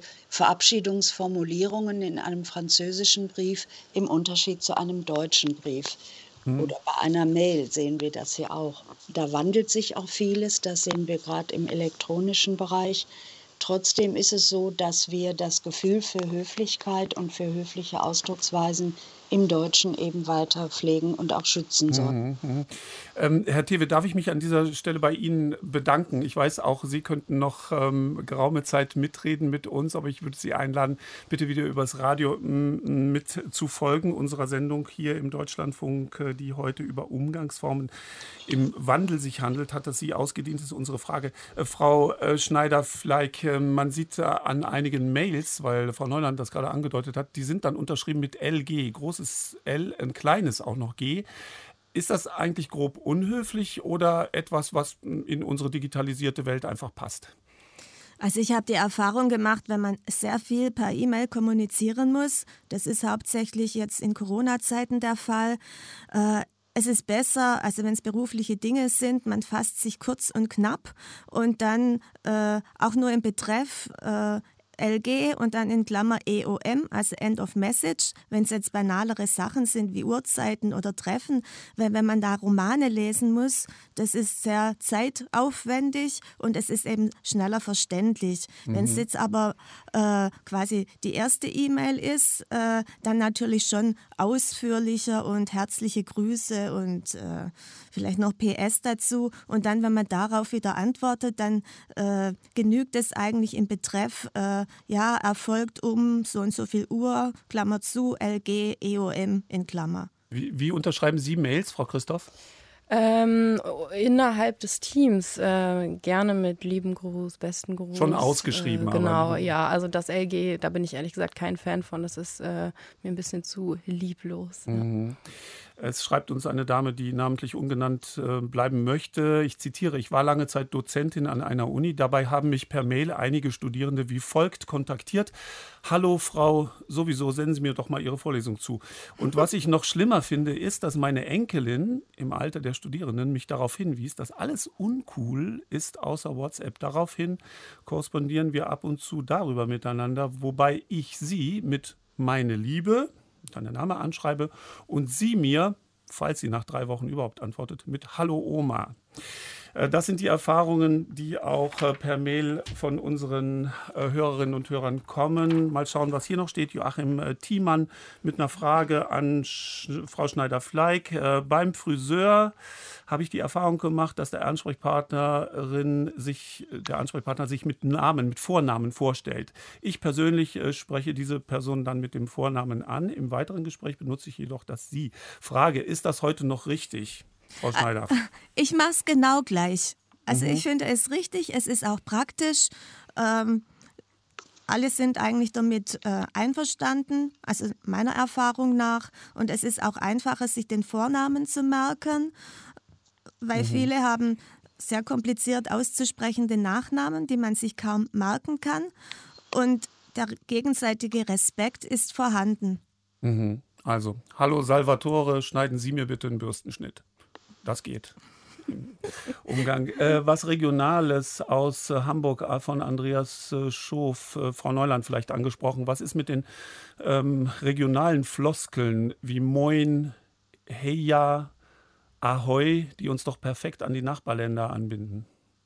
Verabschiedungsformulierungen in einem französischen Brief im Unterschied zu einem deutschen Brief. Hm. Oder bei einer Mail sehen wir das ja auch. Da wandelt sich auch vieles, das sehen wir gerade im elektronischen Bereich. Trotzdem ist es so, dass wir das Gefühl für Höflichkeit und für höfliche Ausdrucksweisen im Deutschen eben weiter pflegen und auch schützen sollen. Mhm, mhm. Ähm, Herr Thewe, darf ich mich an dieser Stelle bei Ihnen bedanken? Ich weiß auch, Sie könnten noch ähm, geraume Zeit mitreden mit uns, aber ich würde Sie einladen, bitte wieder übers Radio m, mitzufolgen, unserer Sendung hier im Deutschlandfunk, die heute über Umgangsformen im Wandel sich handelt. Hat das Sie ausgedient, ist unsere Frage. Äh, Frau äh, Schneider-Fleig, äh, man sieht äh, an einigen Mails, weil Frau Neuland das gerade angedeutet hat, die sind dann unterschrieben mit L G, großes L, ein kleines auch noch G. Ist das eigentlich grob unhöflich oder etwas, was in unsere digitalisierte Welt einfach passt? Also ich habe die Erfahrung gemacht, wenn man sehr viel per E-Mail kommunizieren muss, das ist hauptsächlich jetzt in Corona-Zeiten der Fall, äh, es ist besser, also wenn es berufliche Dinge sind, man fasst sich kurz und knapp und dann äh, auch nur im Betreff äh, L G und dann in Klammer E O M, also End of Message, wenn es jetzt banalere Sachen sind wie Uhrzeiten oder Treffen, weil wenn man da Romane lesen muss, das ist sehr zeitaufwendig und es ist eben schneller verständlich. Mhm. Wenn es jetzt aber äh, quasi die erste E-Mail ist, äh, dann natürlich schon ausführlicher und herzliche Grüße und äh, vielleicht noch P S dazu. Und dann, wenn man darauf wieder antwortet, dann äh, genügt es eigentlich im Betreff, äh, ja, erfolgt um so und so viel Uhr, Klammer zu, L G, E O M in Klammer. Wie, wie unterschreiben Sie Mails, Frau Christoph? Ähm, innerhalb des Teams äh, gerne mit lieben Gruß, besten Gruß. Schon ausgeschrieben. Äh, genau, aber. ja, also das L G, da bin ich ehrlich gesagt kein Fan von. Das ist äh, mir ein bisschen zu lieblos. Mhm. Ja. Es schreibt uns eine Dame, die namentlich ungenannt äh, bleiben möchte. Ich zitiere, ich war lange Zeit Dozentin an einer Uni. Dabei haben mich per Mail einige Studierende wie folgt kontaktiert. Hallo Frau, sowieso senden Sie mir doch mal Ihre Vorlesung zu. Und was ich noch schlimmer finde, ist, dass meine Enkelin im Alter der Studierenden mich darauf hinwies, dass alles uncool ist außer WhatsApp. Daraufhin korrespondieren wir ab und zu darüber miteinander, wobei ich sie mit meine Liebe, dann der Name anschreibe und sie mir, falls sie nach drei Wochen überhaupt antwortet, mit Hallo Oma. Das sind die Erfahrungen, die auch per Mail von unseren Hörerinnen und Hörern kommen. Mal schauen, was hier noch steht. Joachim Thiemann mit einer Frage an Frau Schneider-Fleig. Beim Friseur habe ich die Erfahrung gemacht, dass der Ansprechpartnerin sich, der Ansprechpartner sich mit Namen, mit Vornamen vorstellt. Ich persönlich spreche diese Person dann mit dem Vornamen an. Im weiteren Gespräch benutze ich jedoch das Sie. Frage, ist das heute noch richtig? Frau Schneider. Ich mache es genau gleich. Also Mhm. ich finde es richtig, es ist auch praktisch. Ähm, alle sind eigentlich damit äh, einverstanden, also meiner Erfahrung nach. Und es ist auch einfacher, sich den Vornamen zu merken, weil Mhm. viele haben sehr kompliziert auszusprechende Nachnamen, die man sich kaum merken kann. Und der gegenseitige Respekt ist vorhanden. Mhm. Also, hallo Salvatore, schneiden Sie mir bitte einen Bürstenschnitt. Das geht im Umgang. Äh, was Regionales aus äh, Hamburg äh, von Andreas äh, Schof, äh, Frau Neuland vielleicht angesprochen. Was ist mit den ähm, regionalen Floskeln wie Moin, Heya, Ahoi, die uns doch perfekt an die Nachbarländer anbinden?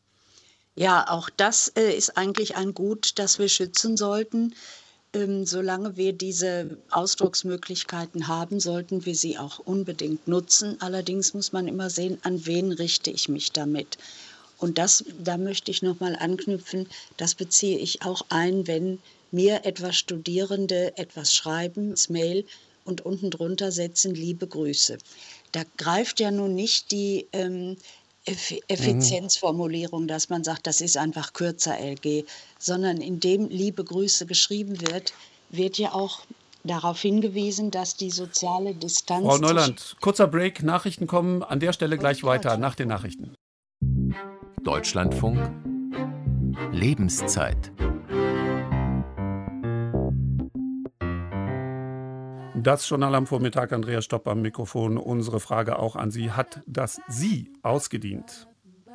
Ja, auch das äh, ist eigentlich ein Gut, das wir schützen sollten. Ähm, solange wir diese Ausdrucksmöglichkeiten haben, sollten wir sie auch unbedingt nutzen. Allerdings muss man immer sehen, an wen richte ich mich damit. Und das, da möchte ich nochmal anknüpfen, das beziehe ich auch ein, wenn mir etwas Studierende etwas schreiben, das Mail und unten drunter setzen, liebe Grüße. Da greift ja nun nicht die ähm, Eff- Effizienzformulierung, dass man sagt, das ist einfach kürzer L G, sondern indem liebe Grüße geschrieben wird, wird ja auch darauf hingewiesen, dass die soziale Distanz... Frau Neuland, kurzer Break, Nachrichten kommen an der Stelle gleich weiter, nach den Nachrichten. Deutschlandfunk Lebenszeit. Das Journal am Vormittag, Andreas Stopp am Mikrofon. Unsere Frage auch an Sie. Hat das Sie ausgedient?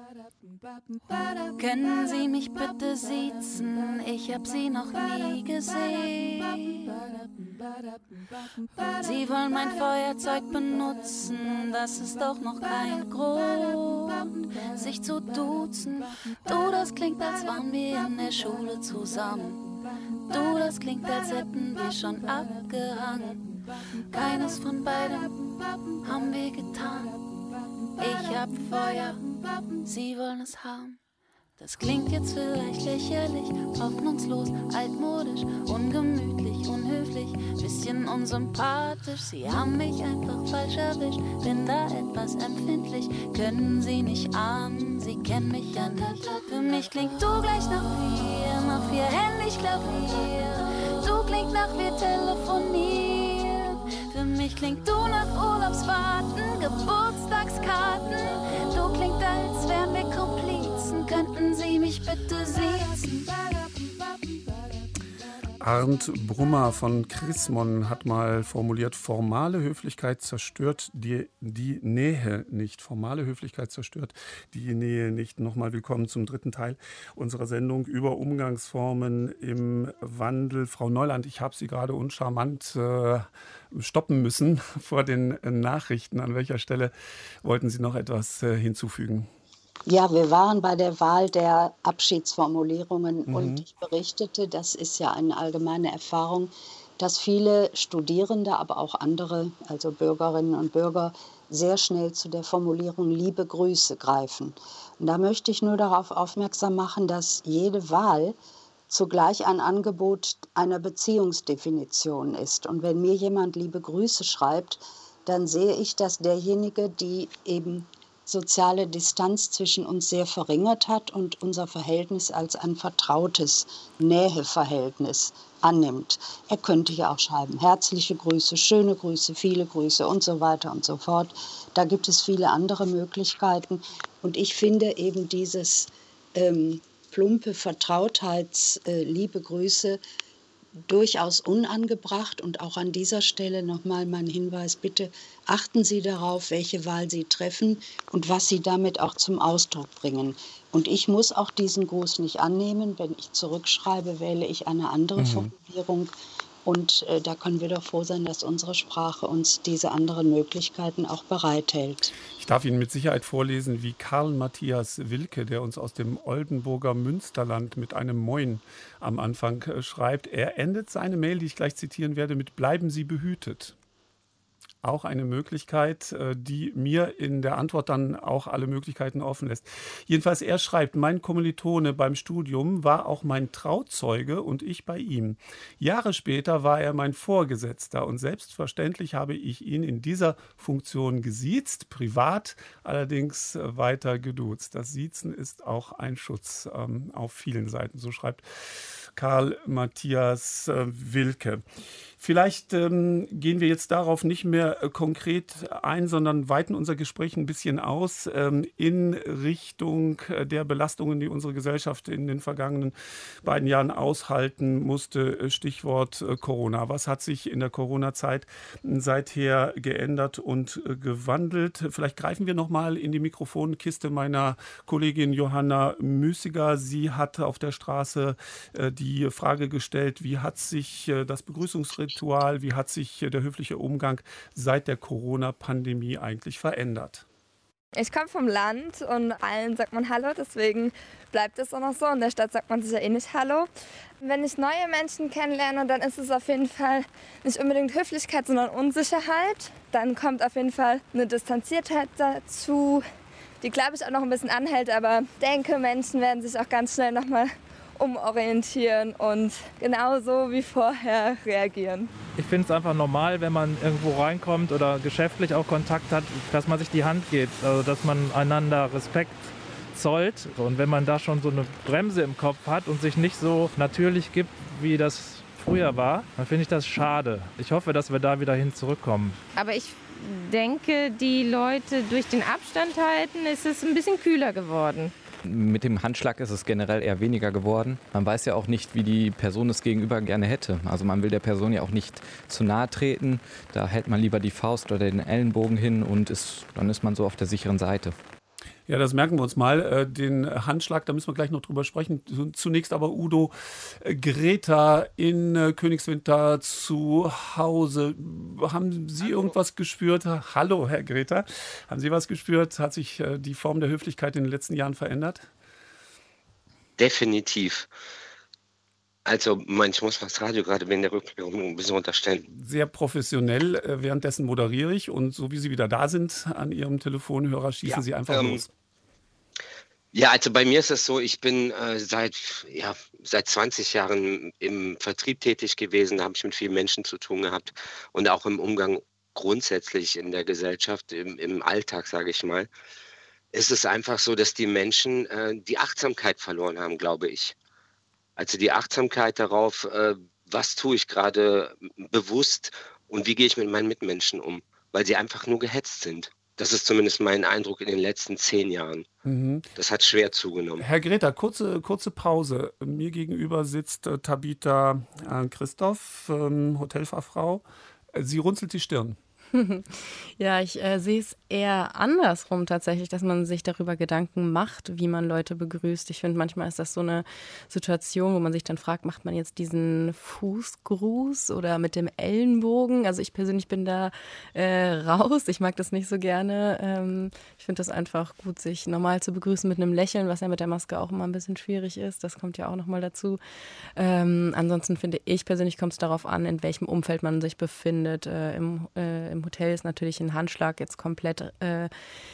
Können Sie mich bitte siezen? Ich hab Sie noch nie gesehen. Sie wollen mein Feuerzeug benutzen, das ist doch noch kein Grund, sich zu duzen. Du, das klingt, als waren wir in der Schule zusammen. Du, das klingt, als hätten wir schon abgehangen. Keines von beiden haben wir getan. Ich hab Feuer, sie wollen es haben. Das klingt jetzt vielleicht lächerlich, hoffnungslos, altmodisch, ungemütlich, unhöflich, bisschen unsympathisch. Sie haben mich einfach falsch erwischt, bin da etwas empfindlich. Können Sie nicht ahnen, Sie kennen mich ja nicht. Für mich klingt du gleich nach wir, nach wir händisch Klavier. Du klingt nach wir telefonieren. Für mich klingt du nach Urlaubsfahrten, Geburtstagskarten. Du klingt, als wären wir Komplizen. Könnten Sie mich bitte siezen? Arndt Brummer von Chrismon hat mal formuliert, formale Höflichkeit zerstört die, die Nähe nicht. Formale Höflichkeit zerstört die Nähe nicht. Nochmal willkommen zum dritten Teil unserer Sendung über Umgangsformen im Wandel. Frau Neuland, ich habe Sie gerade uncharmant äh, stoppen müssen vor den äh, Nachrichten. An welcher Stelle wollten Sie noch etwas äh, hinzufügen? Ja, wir waren bei der Wahl der Abschiedsformulierungen Mhm. und ich berichtete, das ist ja eine allgemeine Erfahrung, dass viele Studierende, aber auch andere, also Bürgerinnen und Bürger, sehr schnell zu der Formulierung liebe Grüße greifen. Und da möchte ich nur darauf aufmerksam machen, dass jede Wahl zugleich ein Angebot einer Beziehungsdefinition ist. Und wenn mir jemand liebe Grüße schreibt, dann sehe ich, dass derjenige, die eben soziale Distanz zwischen uns sehr verringert hat und unser Verhältnis als ein vertrautes Näheverhältnis annimmt. Er könnte ja auch schreiben, herzliche Grüße, schöne Grüße, viele Grüße und so weiter und so fort. Da gibt es viele andere Möglichkeiten. Und ich finde eben dieses ähm, plumpe Vertrautheits, äh, liebe Grüße, durchaus unangebracht. Und auch an dieser Stelle nochmal mein Hinweis, bitte achten Sie darauf, welche Wahl Sie treffen und was Sie damit auch zum Ausdruck bringen. Und ich muss auch diesen Gruß nicht annehmen. Wenn ich zurückschreibe, wähle ich eine andere Mhm. Formulierung. Und äh, da können wir doch froh sein, dass unsere Sprache uns diese anderen Möglichkeiten auch bereithält. Ich darf Ihnen mit Sicherheit vorlesen, wie Karl Matthias Wilke, der uns aus dem Oldenburger Münsterland mit einem Moin am Anfang äh, schreibt. Er endet seine Mail, die ich gleich zitieren werde, mit "Bleiben Sie behütet". Auch eine Möglichkeit, äh, die mir in der Antwort dann auch alle Möglichkeiten offen lässt. Jedenfalls, er schreibt, mein Kommilitone beim Studium war auch mein Trauzeuge und ich bei ihm. Jahre später war er mein Vorgesetzter und selbstverständlich habe ich ihn in dieser Funktion gesiezt, privat allerdings äh, weiter geduzt. Das Siezen ist auch ein Schutz ähm, auf vielen Seiten, so schreibt Karl Matthias äh, Wilke. Vielleicht ähm, gehen wir jetzt darauf nicht mehr äh, konkret ein, sondern weiten unser Gespräch ein bisschen aus ähm, in Richtung äh, der Belastungen, die unsere Gesellschaft in den vergangenen beiden Jahren aushalten musste. Äh, Stichwort äh, Corona. Was hat sich in der Corona-Zeit äh, seither geändert und äh, gewandelt? Vielleicht greifen wir noch mal in die Mikrofonkiste meiner Kollegin Johanna Müßiger. Sie hat auf der Straße äh, die Frage gestellt, wie hat sich äh, das Begrüßungsritual Wie hat sich der höfliche Umgang seit der Corona-Pandemie eigentlich verändert? Ich komme vom Land und allen sagt man Hallo, deswegen bleibt es auch noch so. In der Stadt sagt man sich ja eh nicht Hallo. Wenn ich neue Menschen kennenlerne, dann ist es auf jeden Fall nicht unbedingt Höflichkeit, sondern Unsicherheit. Dann kommt auf jeden Fall eine Distanziertheit dazu, die, glaube ich, auch noch ein bisschen anhält. Aber ich denke, Menschen werden sich auch ganz schnell nochmal umorientieren und genauso wie vorher reagieren. Ich finde es einfach normal, wenn man irgendwo reinkommt oder geschäftlich auch Kontakt hat, dass man sich die Hand gibt, also dass man einander Respekt zollt. Und wenn man da schon so eine Bremse im Kopf hat und sich nicht so natürlich gibt, wie das früher war, dann finde ich das schade. Ich hoffe, dass wir da wieder hin zurückkommen. Aber ich denke, die Leute durch den Abstand halten, ist es ein bisschen kühler geworden. Mit dem Handschlag ist es generell eher weniger geworden. Man weiß ja auch nicht, wie die Person es gegenüber gerne hätte. Also man will der Person ja auch nicht zu nahe treten. Da hält man lieber die Faust oder den Ellenbogen hin und ist, dann ist man so auf der sicheren Seite. Ja, das merken wir uns mal. Den Handschlag, da müssen wir gleich noch drüber sprechen. Zunächst aber Udo, Greta in Königswinter zu Hause. Haben Sie Hallo. irgendwas gespürt? Hallo, Herr Greta. Haben Sie was gespürt? Hat sich die Form der Höflichkeit in den letzten Jahren verändert? Definitiv. Also, ich muss das Radio gerade wegen der Rückmeldung ein bisschen unterstellen. Sehr professionell. Währenddessen moderiere ich und so wie Sie wieder da sind an Ihrem Telefonhörer, schießen ja, Sie einfach ähm, los. Ja, also bei mir ist es so, ich bin äh, seit, ja, seit zwanzig Jahren im Vertrieb tätig gewesen, da habe ich mit vielen Menschen zu tun gehabt und auch im Umgang grundsätzlich in der Gesellschaft, im, im Alltag, sage ich mal. Ist es einfach so, dass die Menschen äh, die Achtsamkeit verloren haben, glaube ich. Also die Achtsamkeit darauf, äh, was tue ich gerade bewusst und wie gehe ich mit meinen Mitmenschen um, weil sie einfach nur gehetzt sind. Das ist zumindest mein Eindruck in den letzten zehn Jahren. Mhm. Das hat schwer zugenommen. Herr Greta, kurze, kurze Pause. Mir gegenüber sitzt äh, Tabitha äh, Christoph, ähm, Hotelfachfrau. Sie runzelt die Stirn. Ja, ich äh, sehe es eher andersrum tatsächlich, dass man sich darüber Gedanken macht, wie man Leute begrüßt. Ich finde, manchmal ist das so eine Situation, wo man sich dann fragt, macht man jetzt diesen Fußgruß oder mit dem Ellenbogen? Also ich persönlich bin da äh, raus. Ich mag das nicht so gerne. Ähm, ich finde das einfach gut, sich normal zu begrüßen mit einem Lächeln, was ja mit der Maske auch immer ein bisschen schwierig ist. Das kommt ja auch nochmal dazu. Ähm, ansonsten finde ich persönlich, kommt es darauf an, in welchem Umfeld man sich befindet. Äh, im, äh, im Hotel ist natürlich ein Handschlag jetzt komplett äh,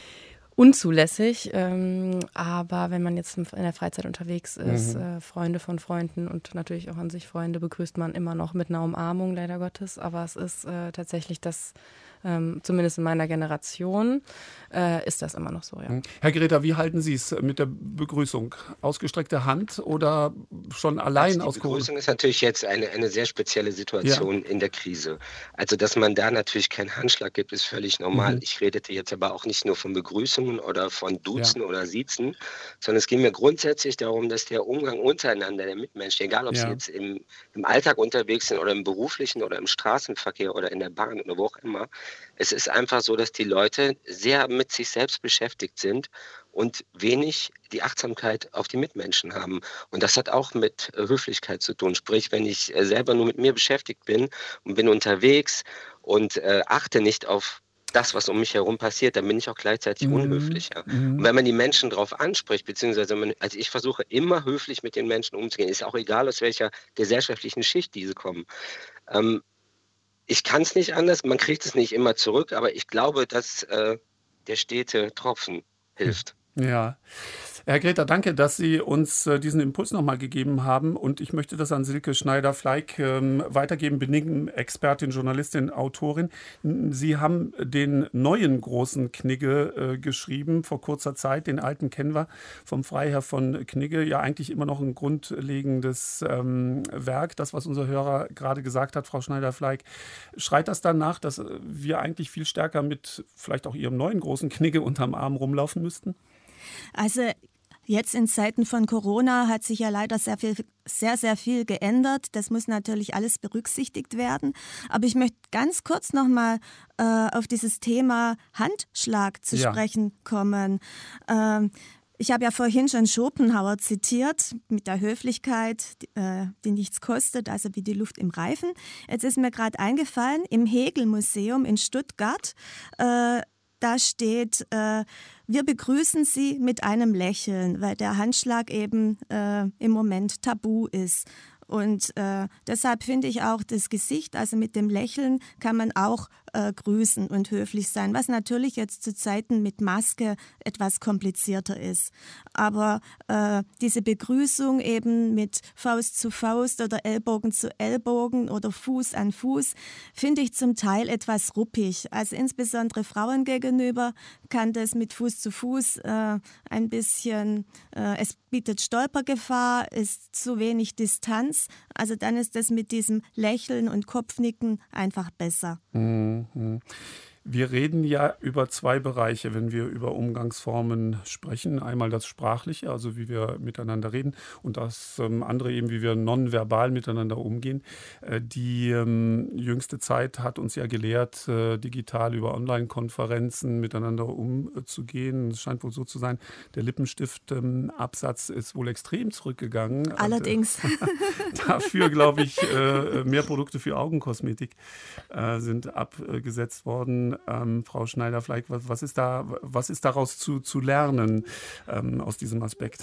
unzulässig. Ähm, aber wenn man jetzt in der Freizeit unterwegs ist, mhm. äh, Freunde von Freunden und natürlich auch an sich Freunde, begrüßt man immer noch mit einer Umarmung, leider Gottes. Aber es ist äh, tatsächlich das, ähm, zumindest in meiner Generation, äh, ist das immer noch so, ja. Herr Greta, wie halten Sie es mit der Begrüßung? Ausgestreckte Hand oder schon allein also aus Die Corona? Begrüßung ist natürlich jetzt eine, eine sehr spezielle Situation ja. in der Krise. Also, dass man da natürlich keinen Handschlag gibt, ist völlig normal. Mhm. Ich redete jetzt aber auch nicht nur von Begrüßungen oder von Duzen ja. oder Siezen, sondern es ging mir grundsätzlich darum, dass der Umgang untereinander, der Mitmenschen, egal ob ja. sie jetzt im, im Alltag unterwegs sind oder im beruflichen oder im Straßenverkehr oder in der Bahn oder wo auch immer, es ist einfach so, dass die Leute sehr mit sich selbst beschäftigt sind und wenig die Achtsamkeit auf die Mitmenschen haben. Und das hat auch mit Höflichkeit zu tun. Sprich, wenn ich selber nur mit mir beschäftigt bin und bin unterwegs und äh, achte nicht auf das, was um mich herum passiert, dann bin ich auch gleichzeitig mhm. unhöflich. Ja. Mhm. Und wenn man die Menschen darauf anspricht, beziehungsweise man, also ich versuche immer höflich mit den Menschen umzugehen, ist auch egal, aus welcher gesellschaftlichen Schicht diese kommen. Ähm, Ich kann es nicht anders, man kriegt es nicht immer zurück, aber ich glaube, dass äh, der stete Tropfen hilft. Ja. Herr Greta, danke, dass Sie uns äh, diesen Impuls nochmal gegeben haben. Und ich möchte das an Silke Schneider-Fleig ähm, weitergeben, Benign-Expertin, Journalistin, Autorin. Sie haben den neuen großen Knigge äh, geschrieben vor kurzer Zeit. Den alten kennen wir vom Freiherr von Knigge. Ja, eigentlich immer noch ein grundlegendes ähm, Werk. Das, was unser Hörer gerade gesagt hat, Frau Schneider-Fleig, schreit das danach, dass wir eigentlich viel stärker mit vielleicht auch Ihrem neuen großen Knigge unterm Arm rumlaufen müssten? Also jetzt in Zeiten von Corona hat sich ja leider sehr viel, sehr, sehr viel geändert. Das muss natürlich alles berücksichtigt werden. Aber ich möchte ganz kurz nochmal äh, auf dieses Thema Handschlag zu ja. sprechen kommen. Ähm, ich habe ja vorhin schon Schopenhauer zitiert mit der Höflichkeit, die, äh, die nichts kostet, also wie die Luft im Reifen. Jetzt ist mir gerade eingefallen, im Hegel-Museum in Stuttgart, äh, da steht, äh, wir begrüßen Sie mit einem Lächeln, weil der Handschlag eben äh, im Moment tabu ist. Und äh, deshalb finde ich auch das Gesicht, also mit dem Lächeln kann man auch äh, grüßen und höflich sein, was natürlich jetzt zu Zeiten mit Maske etwas komplizierter ist. Aber äh, diese Begrüßung eben mit Faust zu Faust oder Ellbogen zu Ellbogen oder Fuß an Fuß finde ich zum Teil etwas ruppig. Also insbesondere Frauen gegenüber kann das mit Fuß zu Fuß äh, ein bisschen, äh, es bietet Stolpergefahr, ist zu wenig Distanz. Also dann ist das mit diesem Lächeln und Kopfnicken einfach besser. Mhm. Wir reden ja über zwei Bereiche, wenn wir über Umgangsformen sprechen. Einmal das Sprachliche, also wie wir miteinander reden, und das ähm, andere eben, wie wir nonverbal miteinander umgehen. Äh, die ähm, jüngste Zeit hat uns ja gelehrt, äh, digital über Online-Konferenzen miteinander umzugehen. Es scheint wohl so zu sein, der Lippenstift-Absatz ähm, ist wohl extrem zurückgegangen. Allerdings. Und, äh, dafür, glaube ich, äh, mehr Produkte für Augenkosmetik äh, sind abgesetzt worden. Ähm, Frau Schneider-Fleig, was, was, ist da, was ist daraus zu, zu lernen ähm, aus diesem Aspekt?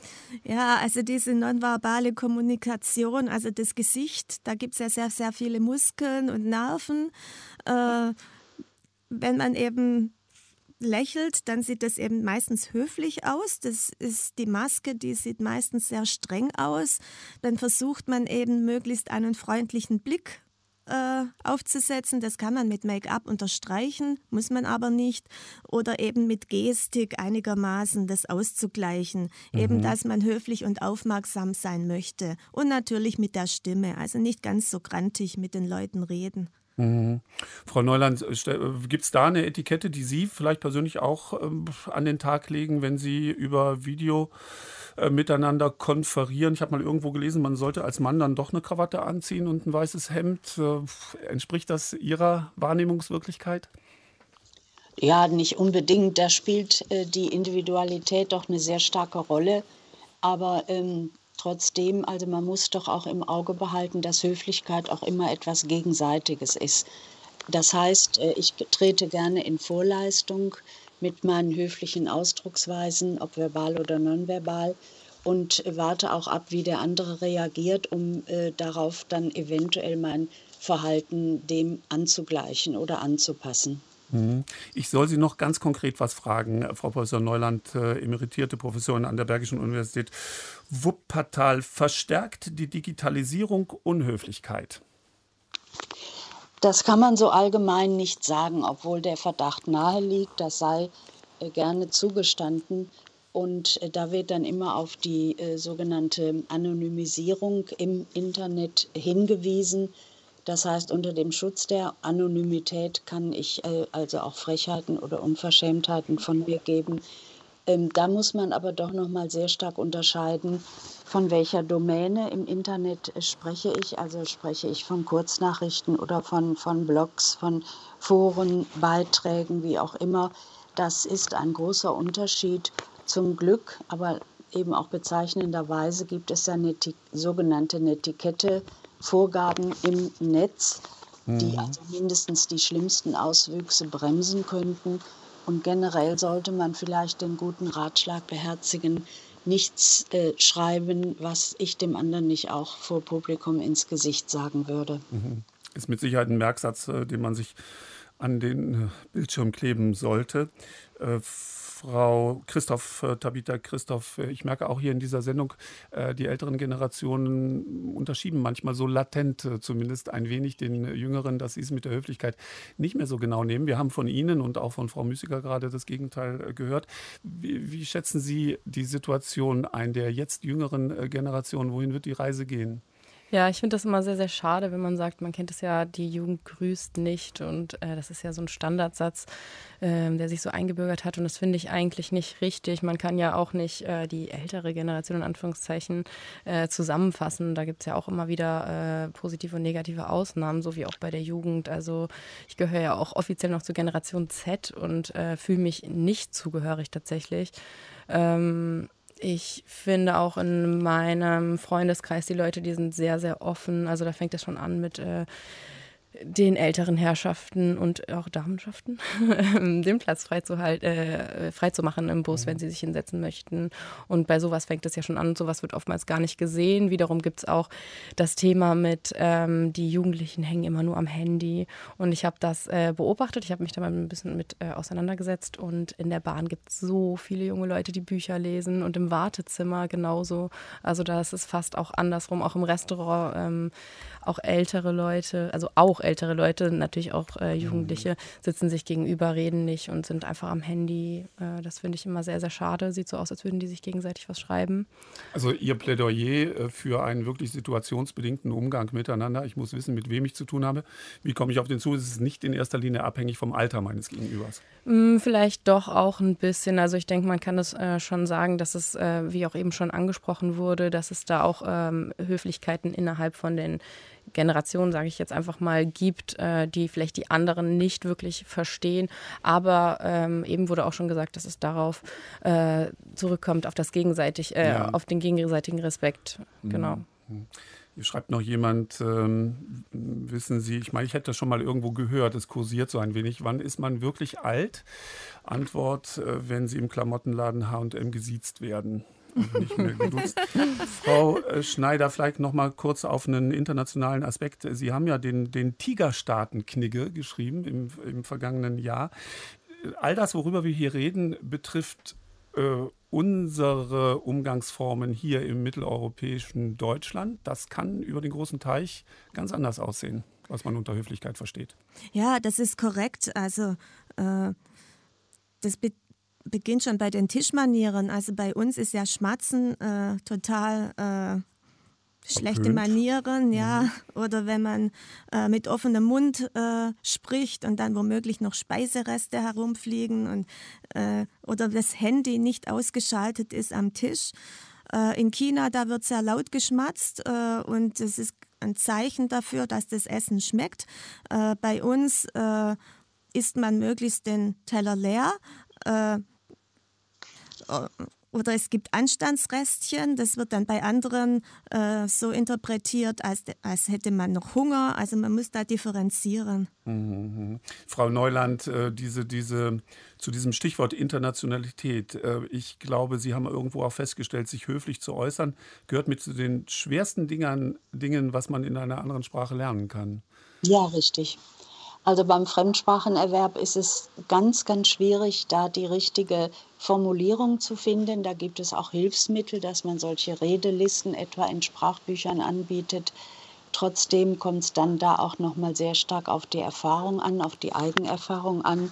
Ja, also diese nonverbale Kommunikation, also das Gesicht, da gibt es ja sehr, sehr viele Muskeln und Nerven. Äh, wenn man eben lächelt, dann sieht das eben meistens höflich aus. Das ist die Maske, die sieht meistens sehr streng aus. Dann versucht man eben möglichst einen freundlichen Blick aufzusetzen. Das kann man mit Make-up unterstreichen, muss man aber nicht. Oder eben mit Gestik einigermaßen das auszugleichen. Mhm. Eben, dass man höflich und aufmerksam sein möchte. Und natürlich mit der Stimme, also nicht ganz so grantig mit den Leuten reden. Mhm. Frau Neuland, gibt es da eine Etikette, die Sie vielleicht persönlich auch ähm, an den Tag legen, wenn Sie über Video äh, miteinander konferieren? Ich habe mal irgendwo gelesen, man sollte als Mann dann doch eine Krawatte anziehen und ein weißes Hemd. Äh, entspricht das Ihrer Wahrnehmungswirklichkeit? Ja, nicht unbedingt. Da spielt äh, die Individualität doch eine sehr starke Rolle. Aber ähm, trotzdem, also man muss doch auch im Auge behalten, dass Höflichkeit auch immer etwas Gegenseitiges ist. Das heißt, äh, ich trete gerne in Vorleistung mit meinen höflichen Ausdrucksweisen, ob verbal oder nonverbal, und warte auch ab, wie der andere reagiert, um äh, darauf dann eventuell mein Verhalten dem anzugleichen oder anzupassen. Ich soll Sie noch ganz konkret was fragen, Frau Professor Neuland, äh, emeritierte Professorin an der Bergischen Universität Wuppertal. Verstärkt die Digitalisierung Unhöflichkeit? Das kann man so allgemein nicht sagen, obwohl der Verdacht nahe liegt, das sei äh, gerne zugestanden. Und äh, da wird dann immer auf die äh, sogenannte Anonymisierung im Internet hingewiesen. Das heißt, unter dem Schutz der Anonymität kann ich äh, also auch Frechheiten oder Unverschämtheiten von mir geben. Ähm, da muss man aber doch noch mal sehr stark unterscheiden, von welcher Domäne im Internet äh, spreche ich. Also spreche ich von Kurznachrichten oder von, von Blogs, von Foren, Beiträgen, wie auch immer. Das ist ein großer Unterschied. Zum Glück, aber eben auch bezeichnenderweise gibt es ja eine sogenannte Netiquette, Vorgaben im Netz, die mhm. also mindestens die schlimmsten Auswüchse bremsen könnten. Und generell sollte man vielleicht den guten Ratschlag beherzigen, nichts äh, schreiben, was ich dem anderen nicht auch vor Publikum ins Gesicht sagen würde. Mhm. Ist mit Sicherheit ein Merksatz, äh, den man sich an den Bildschirm kleben sollte. Äh, Frau Christoph, äh, Tabitha Christoph, äh, ich merke auch hier in dieser Sendung, äh, die älteren Generationen unterschieben manchmal so latent äh, zumindest ein wenig den Jüngeren, dass sie es mit der Höflichkeit nicht mehr so genau nehmen. Wir haben von Ihnen und auch von Frau Müßiger gerade das Gegenteil äh, gehört. Wie, wie schätzen Sie die Situation ein der jetzt jüngeren äh, Generation? Wohin wird die Reise gehen? Ja, ich finde das immer sehr, sehr schade, wenn man sagt, man kennt es ja, die Jugend grüßt nicht, und äh, das ist ja so ein Standardsatz, äh, der sich so eingebürgert hat, und das finde ich eigentlich nicht richtig. Man kann ja auch nicht äh, die ältere Generation in Anführungszeichen äh, zusammenfassen. Da gibt es ja auch immer wieder äh, positive und negative Ausnahmen, so wie auch bei der Jugend. Also ich gehöre ja auch offiziell noch zur Generation Z und äh, fühle mich nicht zugehörig tatsächlich. Ähm, Ich finde auch in meinem Freundeskreis, die Leute, die sind sehr, sehr offen. Also da fängt es schon an mit äh, den älteren Herrschaften und auch Damenschaften, den Platz freizuhalten, äh, freizumachen im Bus, mhm. wenn sie sich hinsetzen möchten. Und bei sowas fängt es ja schon an, und sowas wird oftmals gar nicht gesehen. Wiederum gibt es auch das Thema mit, ähm, die Jugendlichen hängen immer nur am Handy. Und ich habe das äh, beobachtet, ich habe mich da mal ein bisschen mit äh, auseinandergesetzt, und in der Bahn gibt es so viele junge Leute, die Bücher lesen, und im Wartezimmer genauso. Also da ist es fast auch andersrum, auch im Restaurant, ähm, auch ältere Leute, also auch ältere Leute, natürlich auch äh, Jugendliche, sitzen sich gegenüber, reden nicht und sind einfach am Handy. Äh, das finde ich immer sehr, sehr schade. Sieht so aus, als würden die sich gegenseitig was schreiben. Also Ihr Plädoyer für einen wirklich situationsbedingten Umgang miteinander. Ich muss wissen, mit wem ich zu tun habe. Wie komme ich auf den zu? Es ist nicht in erster Linie abhängig vom Alter meines Gegenübers. Mm, vielleicht doch auch ein bisschen. Also ich denke, man kann das äh, schon sagen, dass es, äh, wie auch eben schon angesprochen wurde, dass es da auch ähm, Höflichkeiten innerhalb von den Generationen, sage ich jetzt einfach mal, gibt, äh, die vielleicht die anderen nicht wirklich verstehen. Aber ähm, eben wurde auch schon gesagt, dass es darauf äh, zurückkommt, auf das gegenseitig, äh, ja. auf den gegenseitigen Respekt. Genau. Mhm. Hier schreibt noch jemand, ähm, wissen Sie, ich meine, ich hätte das schon mal irgendwo gehört, es kursiert so ein wenig. Wann ist man wirklich alt? Antwort, äh, wenn Sie im Klamottenladen H und M gesiezt werden. Nicht mehr geduzt. Frau Schneider, vielleicht noch mal kurz auf einen internationalen Aspekt. Sie haben ja den, den Tigerstaaten-Knigge geschrieben im, im vergangenen Jahr. All das, worüber wir hier reden, betrifft äh, unsere Umgangsformen hier im mitteleuropäischen Deutschland. Das kann über den großen Teich ganz anders aussehen, was man unter Höflichkeit versteht. Ja, das ist korrekt. Also äh, das betrifft beginnt schon bei den Tischmanieren. Also bei uns ist ja Schmatzen äh, total äh, schlechte Verpönt. Manieren, ja, oder wenn man äh, mit offenem Mund äh, spricht und dann womöglich noch Speisereste herumfliegen und, äh, oder das Handy nicht ausgeschaltet ist am Tisch. Äh, in China, da wird sehr laut geschmatzt äh, und das ist ein Zeichen dafür, dass das Essen schmeckt. Äh, bei uns äh, isst man möglichst den Teller leer. Äh, Oder es gibt Anstandsrestchen, das wird dann bei anderen äh, so interpretiert, als, als hätte man noch Hunger. Also man muss da differenzieren. Mhm. Frau Neuland, äh, diese, diese, zu diesem Stichwort Internationalität, äh, ich glaube, Sie haben irgendwo auch festgestellt, sich höflich zu äußern, gehört mit zu den schwersten Dingern, Dingen, was man in einer anderen Sprache lernen kann. Ja, richtig. Also beim Fremdsprachenerwerb ist es ganz, ganz schwierig, da die richtige Formulierung zu finden. Da gibt es auch Hilfsmittel, dass man solche Redelisten etwa in Sprachbüchern anbietet. Trotzdem kommt es dann da auch nochmal sehr stark auf die Erfahrung an, auf die Eigenerfahrung an.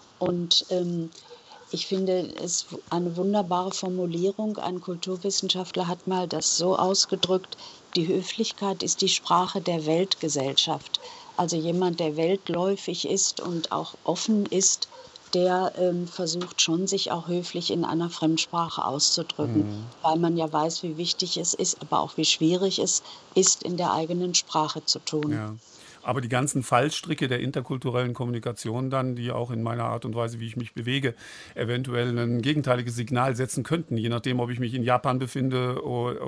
Und ähm, ich finde es eine wunderbare Formulierung. Ein Kulturwissenschaftler hat mal das so ausgedrückt: Die Höflichkeit ist die Sprache der Weltgesellschaft. Also jemand, der weltläufig ist und auch offen ist, der ähm, versucht schon, sich auch höflich in einer Fremdsprache auszudrücken, mhm. weil man ja weiß, wie wichtig es ist, aber auch wie schwierig es ist, in der eigenen Sprache zu tun. Ja. Aber die ganzen Fallstricke der interkulturellen Kommunikation dann, die auch in meiner Art und Weise, wie ich mich bewege, eventuell ein gegenteiliges Signal setzen könnten, je nachdem, ob ich mich in Japan befinde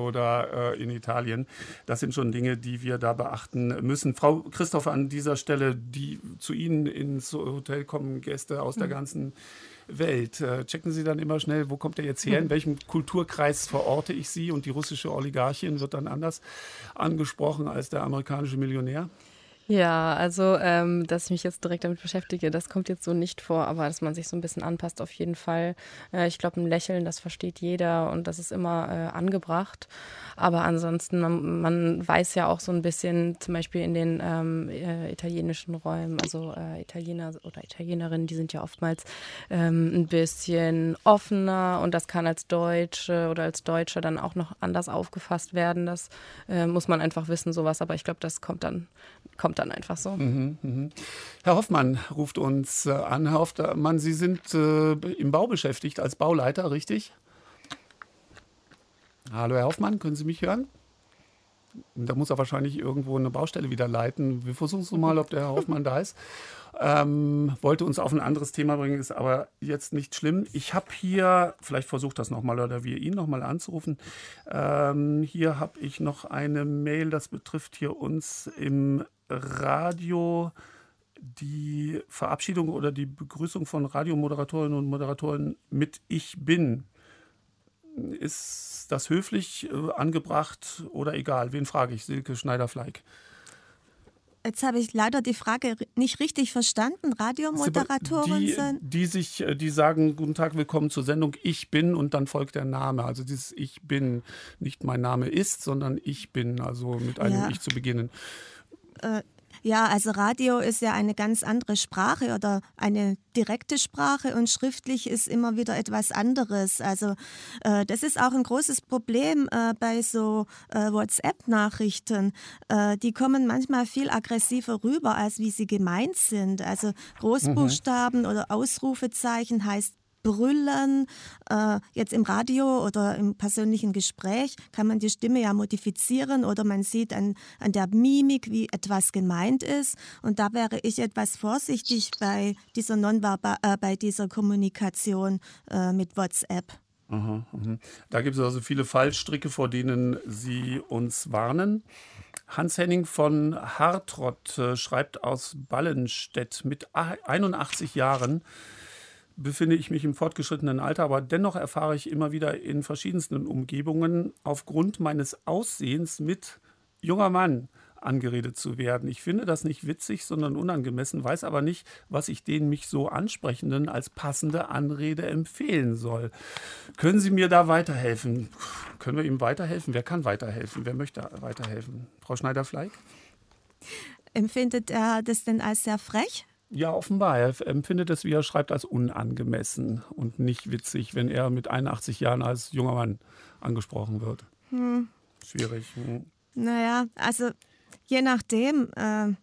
oder in Italien. Das sind schon Dinge, die wir da beachten müssen. Frau Christoph, an dieser Stelle, die zu Ihnen ins Hotel kommen, Gäste aus der ganzen Welt. Checken Sie dann immer schnell, wo kommt er jetzt her, in welchem Kulturkreis verorte ich Sie? Und die russische Oligarchin wird dann anders angesprochen als der amerikanische Millionär? Ja, also, ähm, dass ich mich jetzt direkt damit beschäftige, das kommt jetzt so nicht vor, aber dass man sich so ein bisschen anpasst, auf jeden Fall. Äh, ich glaube, ein Lächeln, das versteht jeder und das ist immer äh, angebracht. Aber ansonsten, man, man weiß ja auch so ein bisschen, zum Beispiel in den ähm, äh, italienischen Räumen, also äh, Italiener oder Italienerinnen, die sind ja oftmals ähm, ein bisschen offener und das kann als Deutsche oder als Deutscher dann auch noch anders aufgefasst werden. Das äh, muss man einfach wissen, sowas. Aber ich glaube, das kommt dann, kommt dann einfach so. Mhm, mhm. Herr Hoffmann ruft uns äh, an. Herr Hoffmann, Sie sind äh, im Bau beschäftigt als Bauleiter, richtig? Hallo Herr Hoffmann, können Sie mich hören? Da muss er wahrscheinlich irgendwo eine Baustelle wieder leiten. Wir versuchen es mal, ob der Herr Hoffmann da ist. Ähm, wollte uns auf ein anderes Thema bringen, ist aber jetzt nicht schlimm. Ich habe hier, vielleicht versucht das nochmal oder wir ihn nochmal anzurufen. Ähm, hier habe ich noch eine Mail, das betrifft hier uns im Radio die Verabschiedung oder die Begrüßung von Radiomoderatorinnen und Moderatoren mit Ich bin. Ist das höflich äh, angebracht oder egal? Wen frage ich? Silke Schneider-Fleig. Jetzt habe ich leider die Frage nicht richtig verstanden. Radiomoderatoren die, sind... Die, sich, die sagen, guten Tag, willkommen zur Sendung Ich bin und dann folgt der Name. Also dieses Ich bin, nicht mein Name ist, sondern Ich bin, also mit einem Ja. Ich zu beginnen. Äh, Ja, also Radio ist ja eine ganz andere Sprache oder eine direkte Sprache und schriftlich ist immer wieder etwas anderes. Also äh, das ist auch ein großes Problem äh, bei so äh, WhatsApp-Nachrichten. Äh, die kommen manchmal viel aggressiver rüber, als wie sie gemeint sind. Also Großbuchstaben mhm. oder Ausrufezeichen heißt brüllen. Äh, jetzt im Radio oder im persönlichen Gespräch kann man die Stimme ja modifizieren oder man sieht an, an der Mimik, wie etwas gemeint ist. Und da wäre ich etwas vorsichtig bei dieser Nonverba- äh, bei dieser Kommunikation äh, mit WhatsApp. Aha, aha. Da gibt es also viele Fallstricke, vor denen Sie uns warnen. Hans-Henning von Hartrott äh, schreibt aus Ballenstedt: Mit einundachtzig Jahren befinde ich mich im fortgeschrittenen Alter, aber dennoch erfahre ich immer wieder in verschiedensten Umgebungen aufgrund meines Aussehens mit junger Mann angeredet zu werden. Ich finde das nicht witzig, sondern unangemessen, weiß aber nicht, was ich den mich so Ansprechenden als passende Anrede empfehlen soll. Können Sie mir da weiterhelfen? Können wir ihm weiterhelfen? Wer kann weiterhelfen? Wer möchte weiterhelfen? Frau Schneider-Fleig? Empfindet er das denn als sehr frech? Ja, offenbar. Er empfindet es, wie er schreibt, als unangemessen und nicht witzig, wenn er mit einundachtzig Jahren als junger Mann angesprochen wird. Hm. Schwierig. Hm. Naja, also je nachdem. Äh,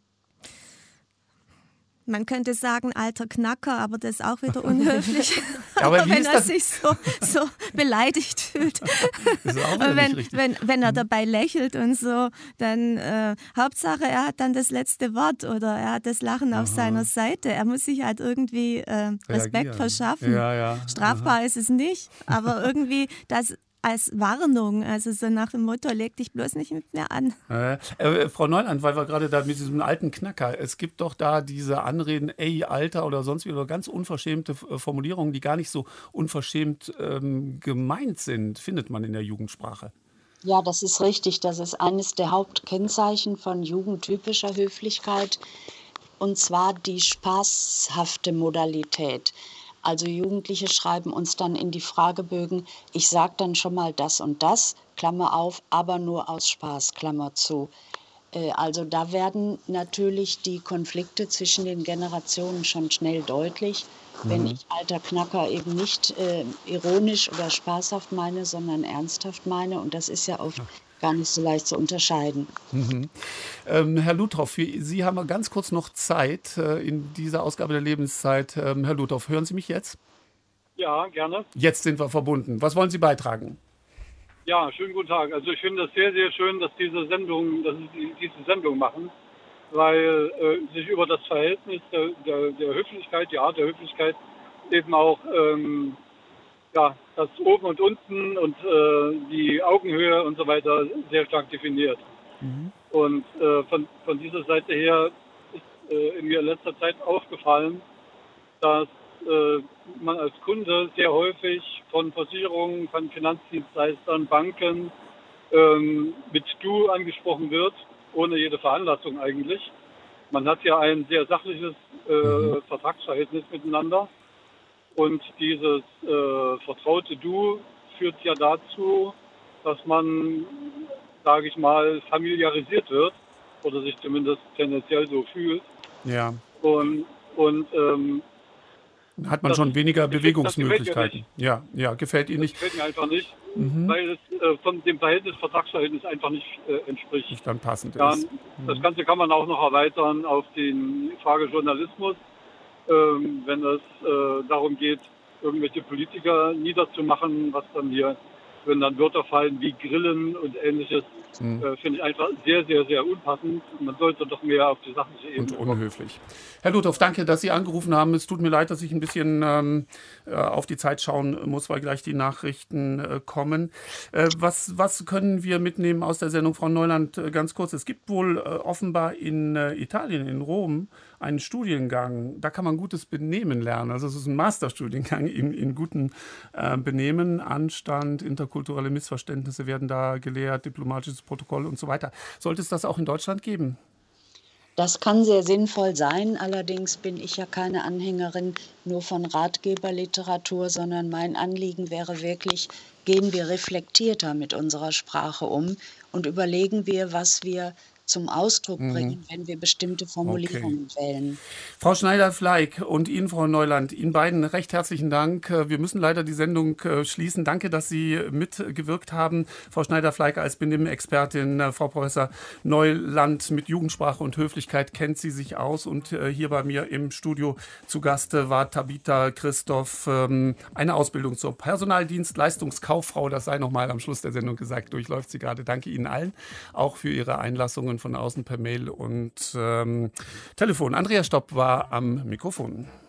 man könnte sagen, alter Knacker, aber das ist auch wieder unhöflich. Ja, aber wie wenn ist er das? sich so, so beleidigt fühlt. Das ist auch wieder Und wenn, nicht richtig. wenn, wenn er dabei lächelt und so, dann äh, Hauptsache, er hat dann das letzte Wort oder er hat das Lachen auf Aha. seiner Seite. Er muss sich halt irgendwie äh, Respekt Reagieren. verschaffen. Ja, ja. Strafbar Aha. ist es nicht, aber irgendwie das als Warnung, also so nach dem Motto, leg dich bloß nicht mit mir an. Äh, äh, Frau Neuland, weil wir gerade da mit diesem alten Knacker, es gibt doch da diese Anreden, ey, Alter oder sonst wie, oder ganz unverschämte äh, Formulierungen, die gar nicht so unverschämt ähm, gemeint sind, findet man in der Jugendsprache. Ja, das ist richtig. Das ist eines der Hauptkennzeichen von jugendtypischer Höflichkeit, und zwar die spaßhafte Modalität. Also Jugendliche schreiben uns dann in die Fragebögen, ich sage dann schon mal das und das, Klammer auf, aber nur aus Spaß, Klammer zu. Äh, also da werden natürlich die Konflikte zwischen den Generationen schon schnell deutlich, mhm. wenn ich alter Knacker eben nicht äh, ironisch oder spaßhaft meine, sondern ernsthaft meine. Und das ist ja oft gar nicht so leicht zu unterscheiden. Mhm. Ähm, Herr Luthoff, für Sie haben wir ganz kurz noch Zeit äh, in dieser Ausgabe der Lebenszeit. Ähm, Herr Luthoff, hören Sie mich jetzt? Ja, gerne. Jetzt sind wir verbunden. Was wollen Sie beitragen? Ja, schönen guten Tag. Also ich finde es sehr, sehr schön, dass diese Sendung, dass Sie diese Sendung machen, weil äh, sich über das Verhältnis der, der, der Höflichkeit, die Art der Höflichkeit eben auch ähm, ja, das Oben und Unten und äh, die Augenhöhe und so weiter sehr stark definiert. Mhm. Und äh, von, von dieser Seite her ist äh, mir in letzter Zeit aufgefallen, dass äh, man als Kunde sehr häufig von Versicherungen, von Finanzdienstleistern, Banken ähm, mit Du angesprochen wird, ohne jede Veranlassung eigentlich. Man hat ja ein sehr sachliches äh, mhm. Vertragsverhältnis miteinander. Und dieses äh, vertraute Du führt ja dazu, dass man, sage ich mal, familiarisiert wird oder sich zumindest tendenziell so fühlt. Ja. Und, und ähm, hat man das, schon weniger das Bewegungsmöglichkeiten. Ja, ja, gefällt Ihnen nicht. Das gefällt mir einfach nicht, mhm. weil es äh, von dem Verhältnis, Vertragsverhältnis einfach nicht äh, entspricht. Nicht dann passend ja, ist. Mhm. Das Ganze kann man auch noch erweitern auf die Frage Journalismus. Ähm, wenn es äh, darum geht, irgendwelche Politiker niederzumachen, was dann hier, wenn dann Wörter fallen wie Grillen und Ähnliches, mhm. äh, finde ich einfach sehr, sehr, sehr unpassend. Man sollte doch mehr auf die sachliche Ebene und unhöflich. Herr Luthoff, danke, dass Sie angerufen haben. Es tut mir leid, dass ich ein bisschen ähm, auf die Zeit schauen muss, weil gleich die Nachrichten äh, kommen. Äh, was, was können wir mitnehmen aus der Sendung, Frau Neuland? Äh, ganz kurz, es gibt wohl äh, offenbar in äh, Italien, in Rom, einen Studiengang, da kann man gutes Benehmen lernen. Also es ist ein Masterstudiengang in, in gutem äh, Benehmen, Anstand, interkulturelle Missverständnisse werden da gelehrt, diplomatisches Protokoll und so weiter. Sollte es das auch in Deutschland geben? Das kann sehr sinnvoll sein, allerdings bin ich ja keine Anhängerin nur von Ratgeberliteratur, sondern mein Anliegen wäre wirklich, gehen wir reflektierter mit unserer Sprache um und überlegen wir, was wir zum Ausdruck bringen, mhm. wenn wir bestimmte Formulierungen okay. wählen. Frau Schneider-Fleig und Ihnen, Frau Neuland, Ihnen beiden recht herzlichen Dank. Wir müssen leider die Sendung schließen. Danke, dass Sie mitgewirkt haben. Frau Schneider-Fleig als Benimm-Expertin, Frau Professor Neuland mit Jugendsprache und Höflichkeit kennt sie sich aus. Und hier bei mir im Studio zu Gast war Tabitha Christoph. Eine Ausbildung zur Personaldienstleistungskauffrau, das sei nochmal am Schluss der Sendung gesagt, durchläuft sie gerade. Danke Ihnen allen, auch für Ihre Einlassungen von außen per Mail und ähm, Telefon. Andrea Stopp war am Mikrofon.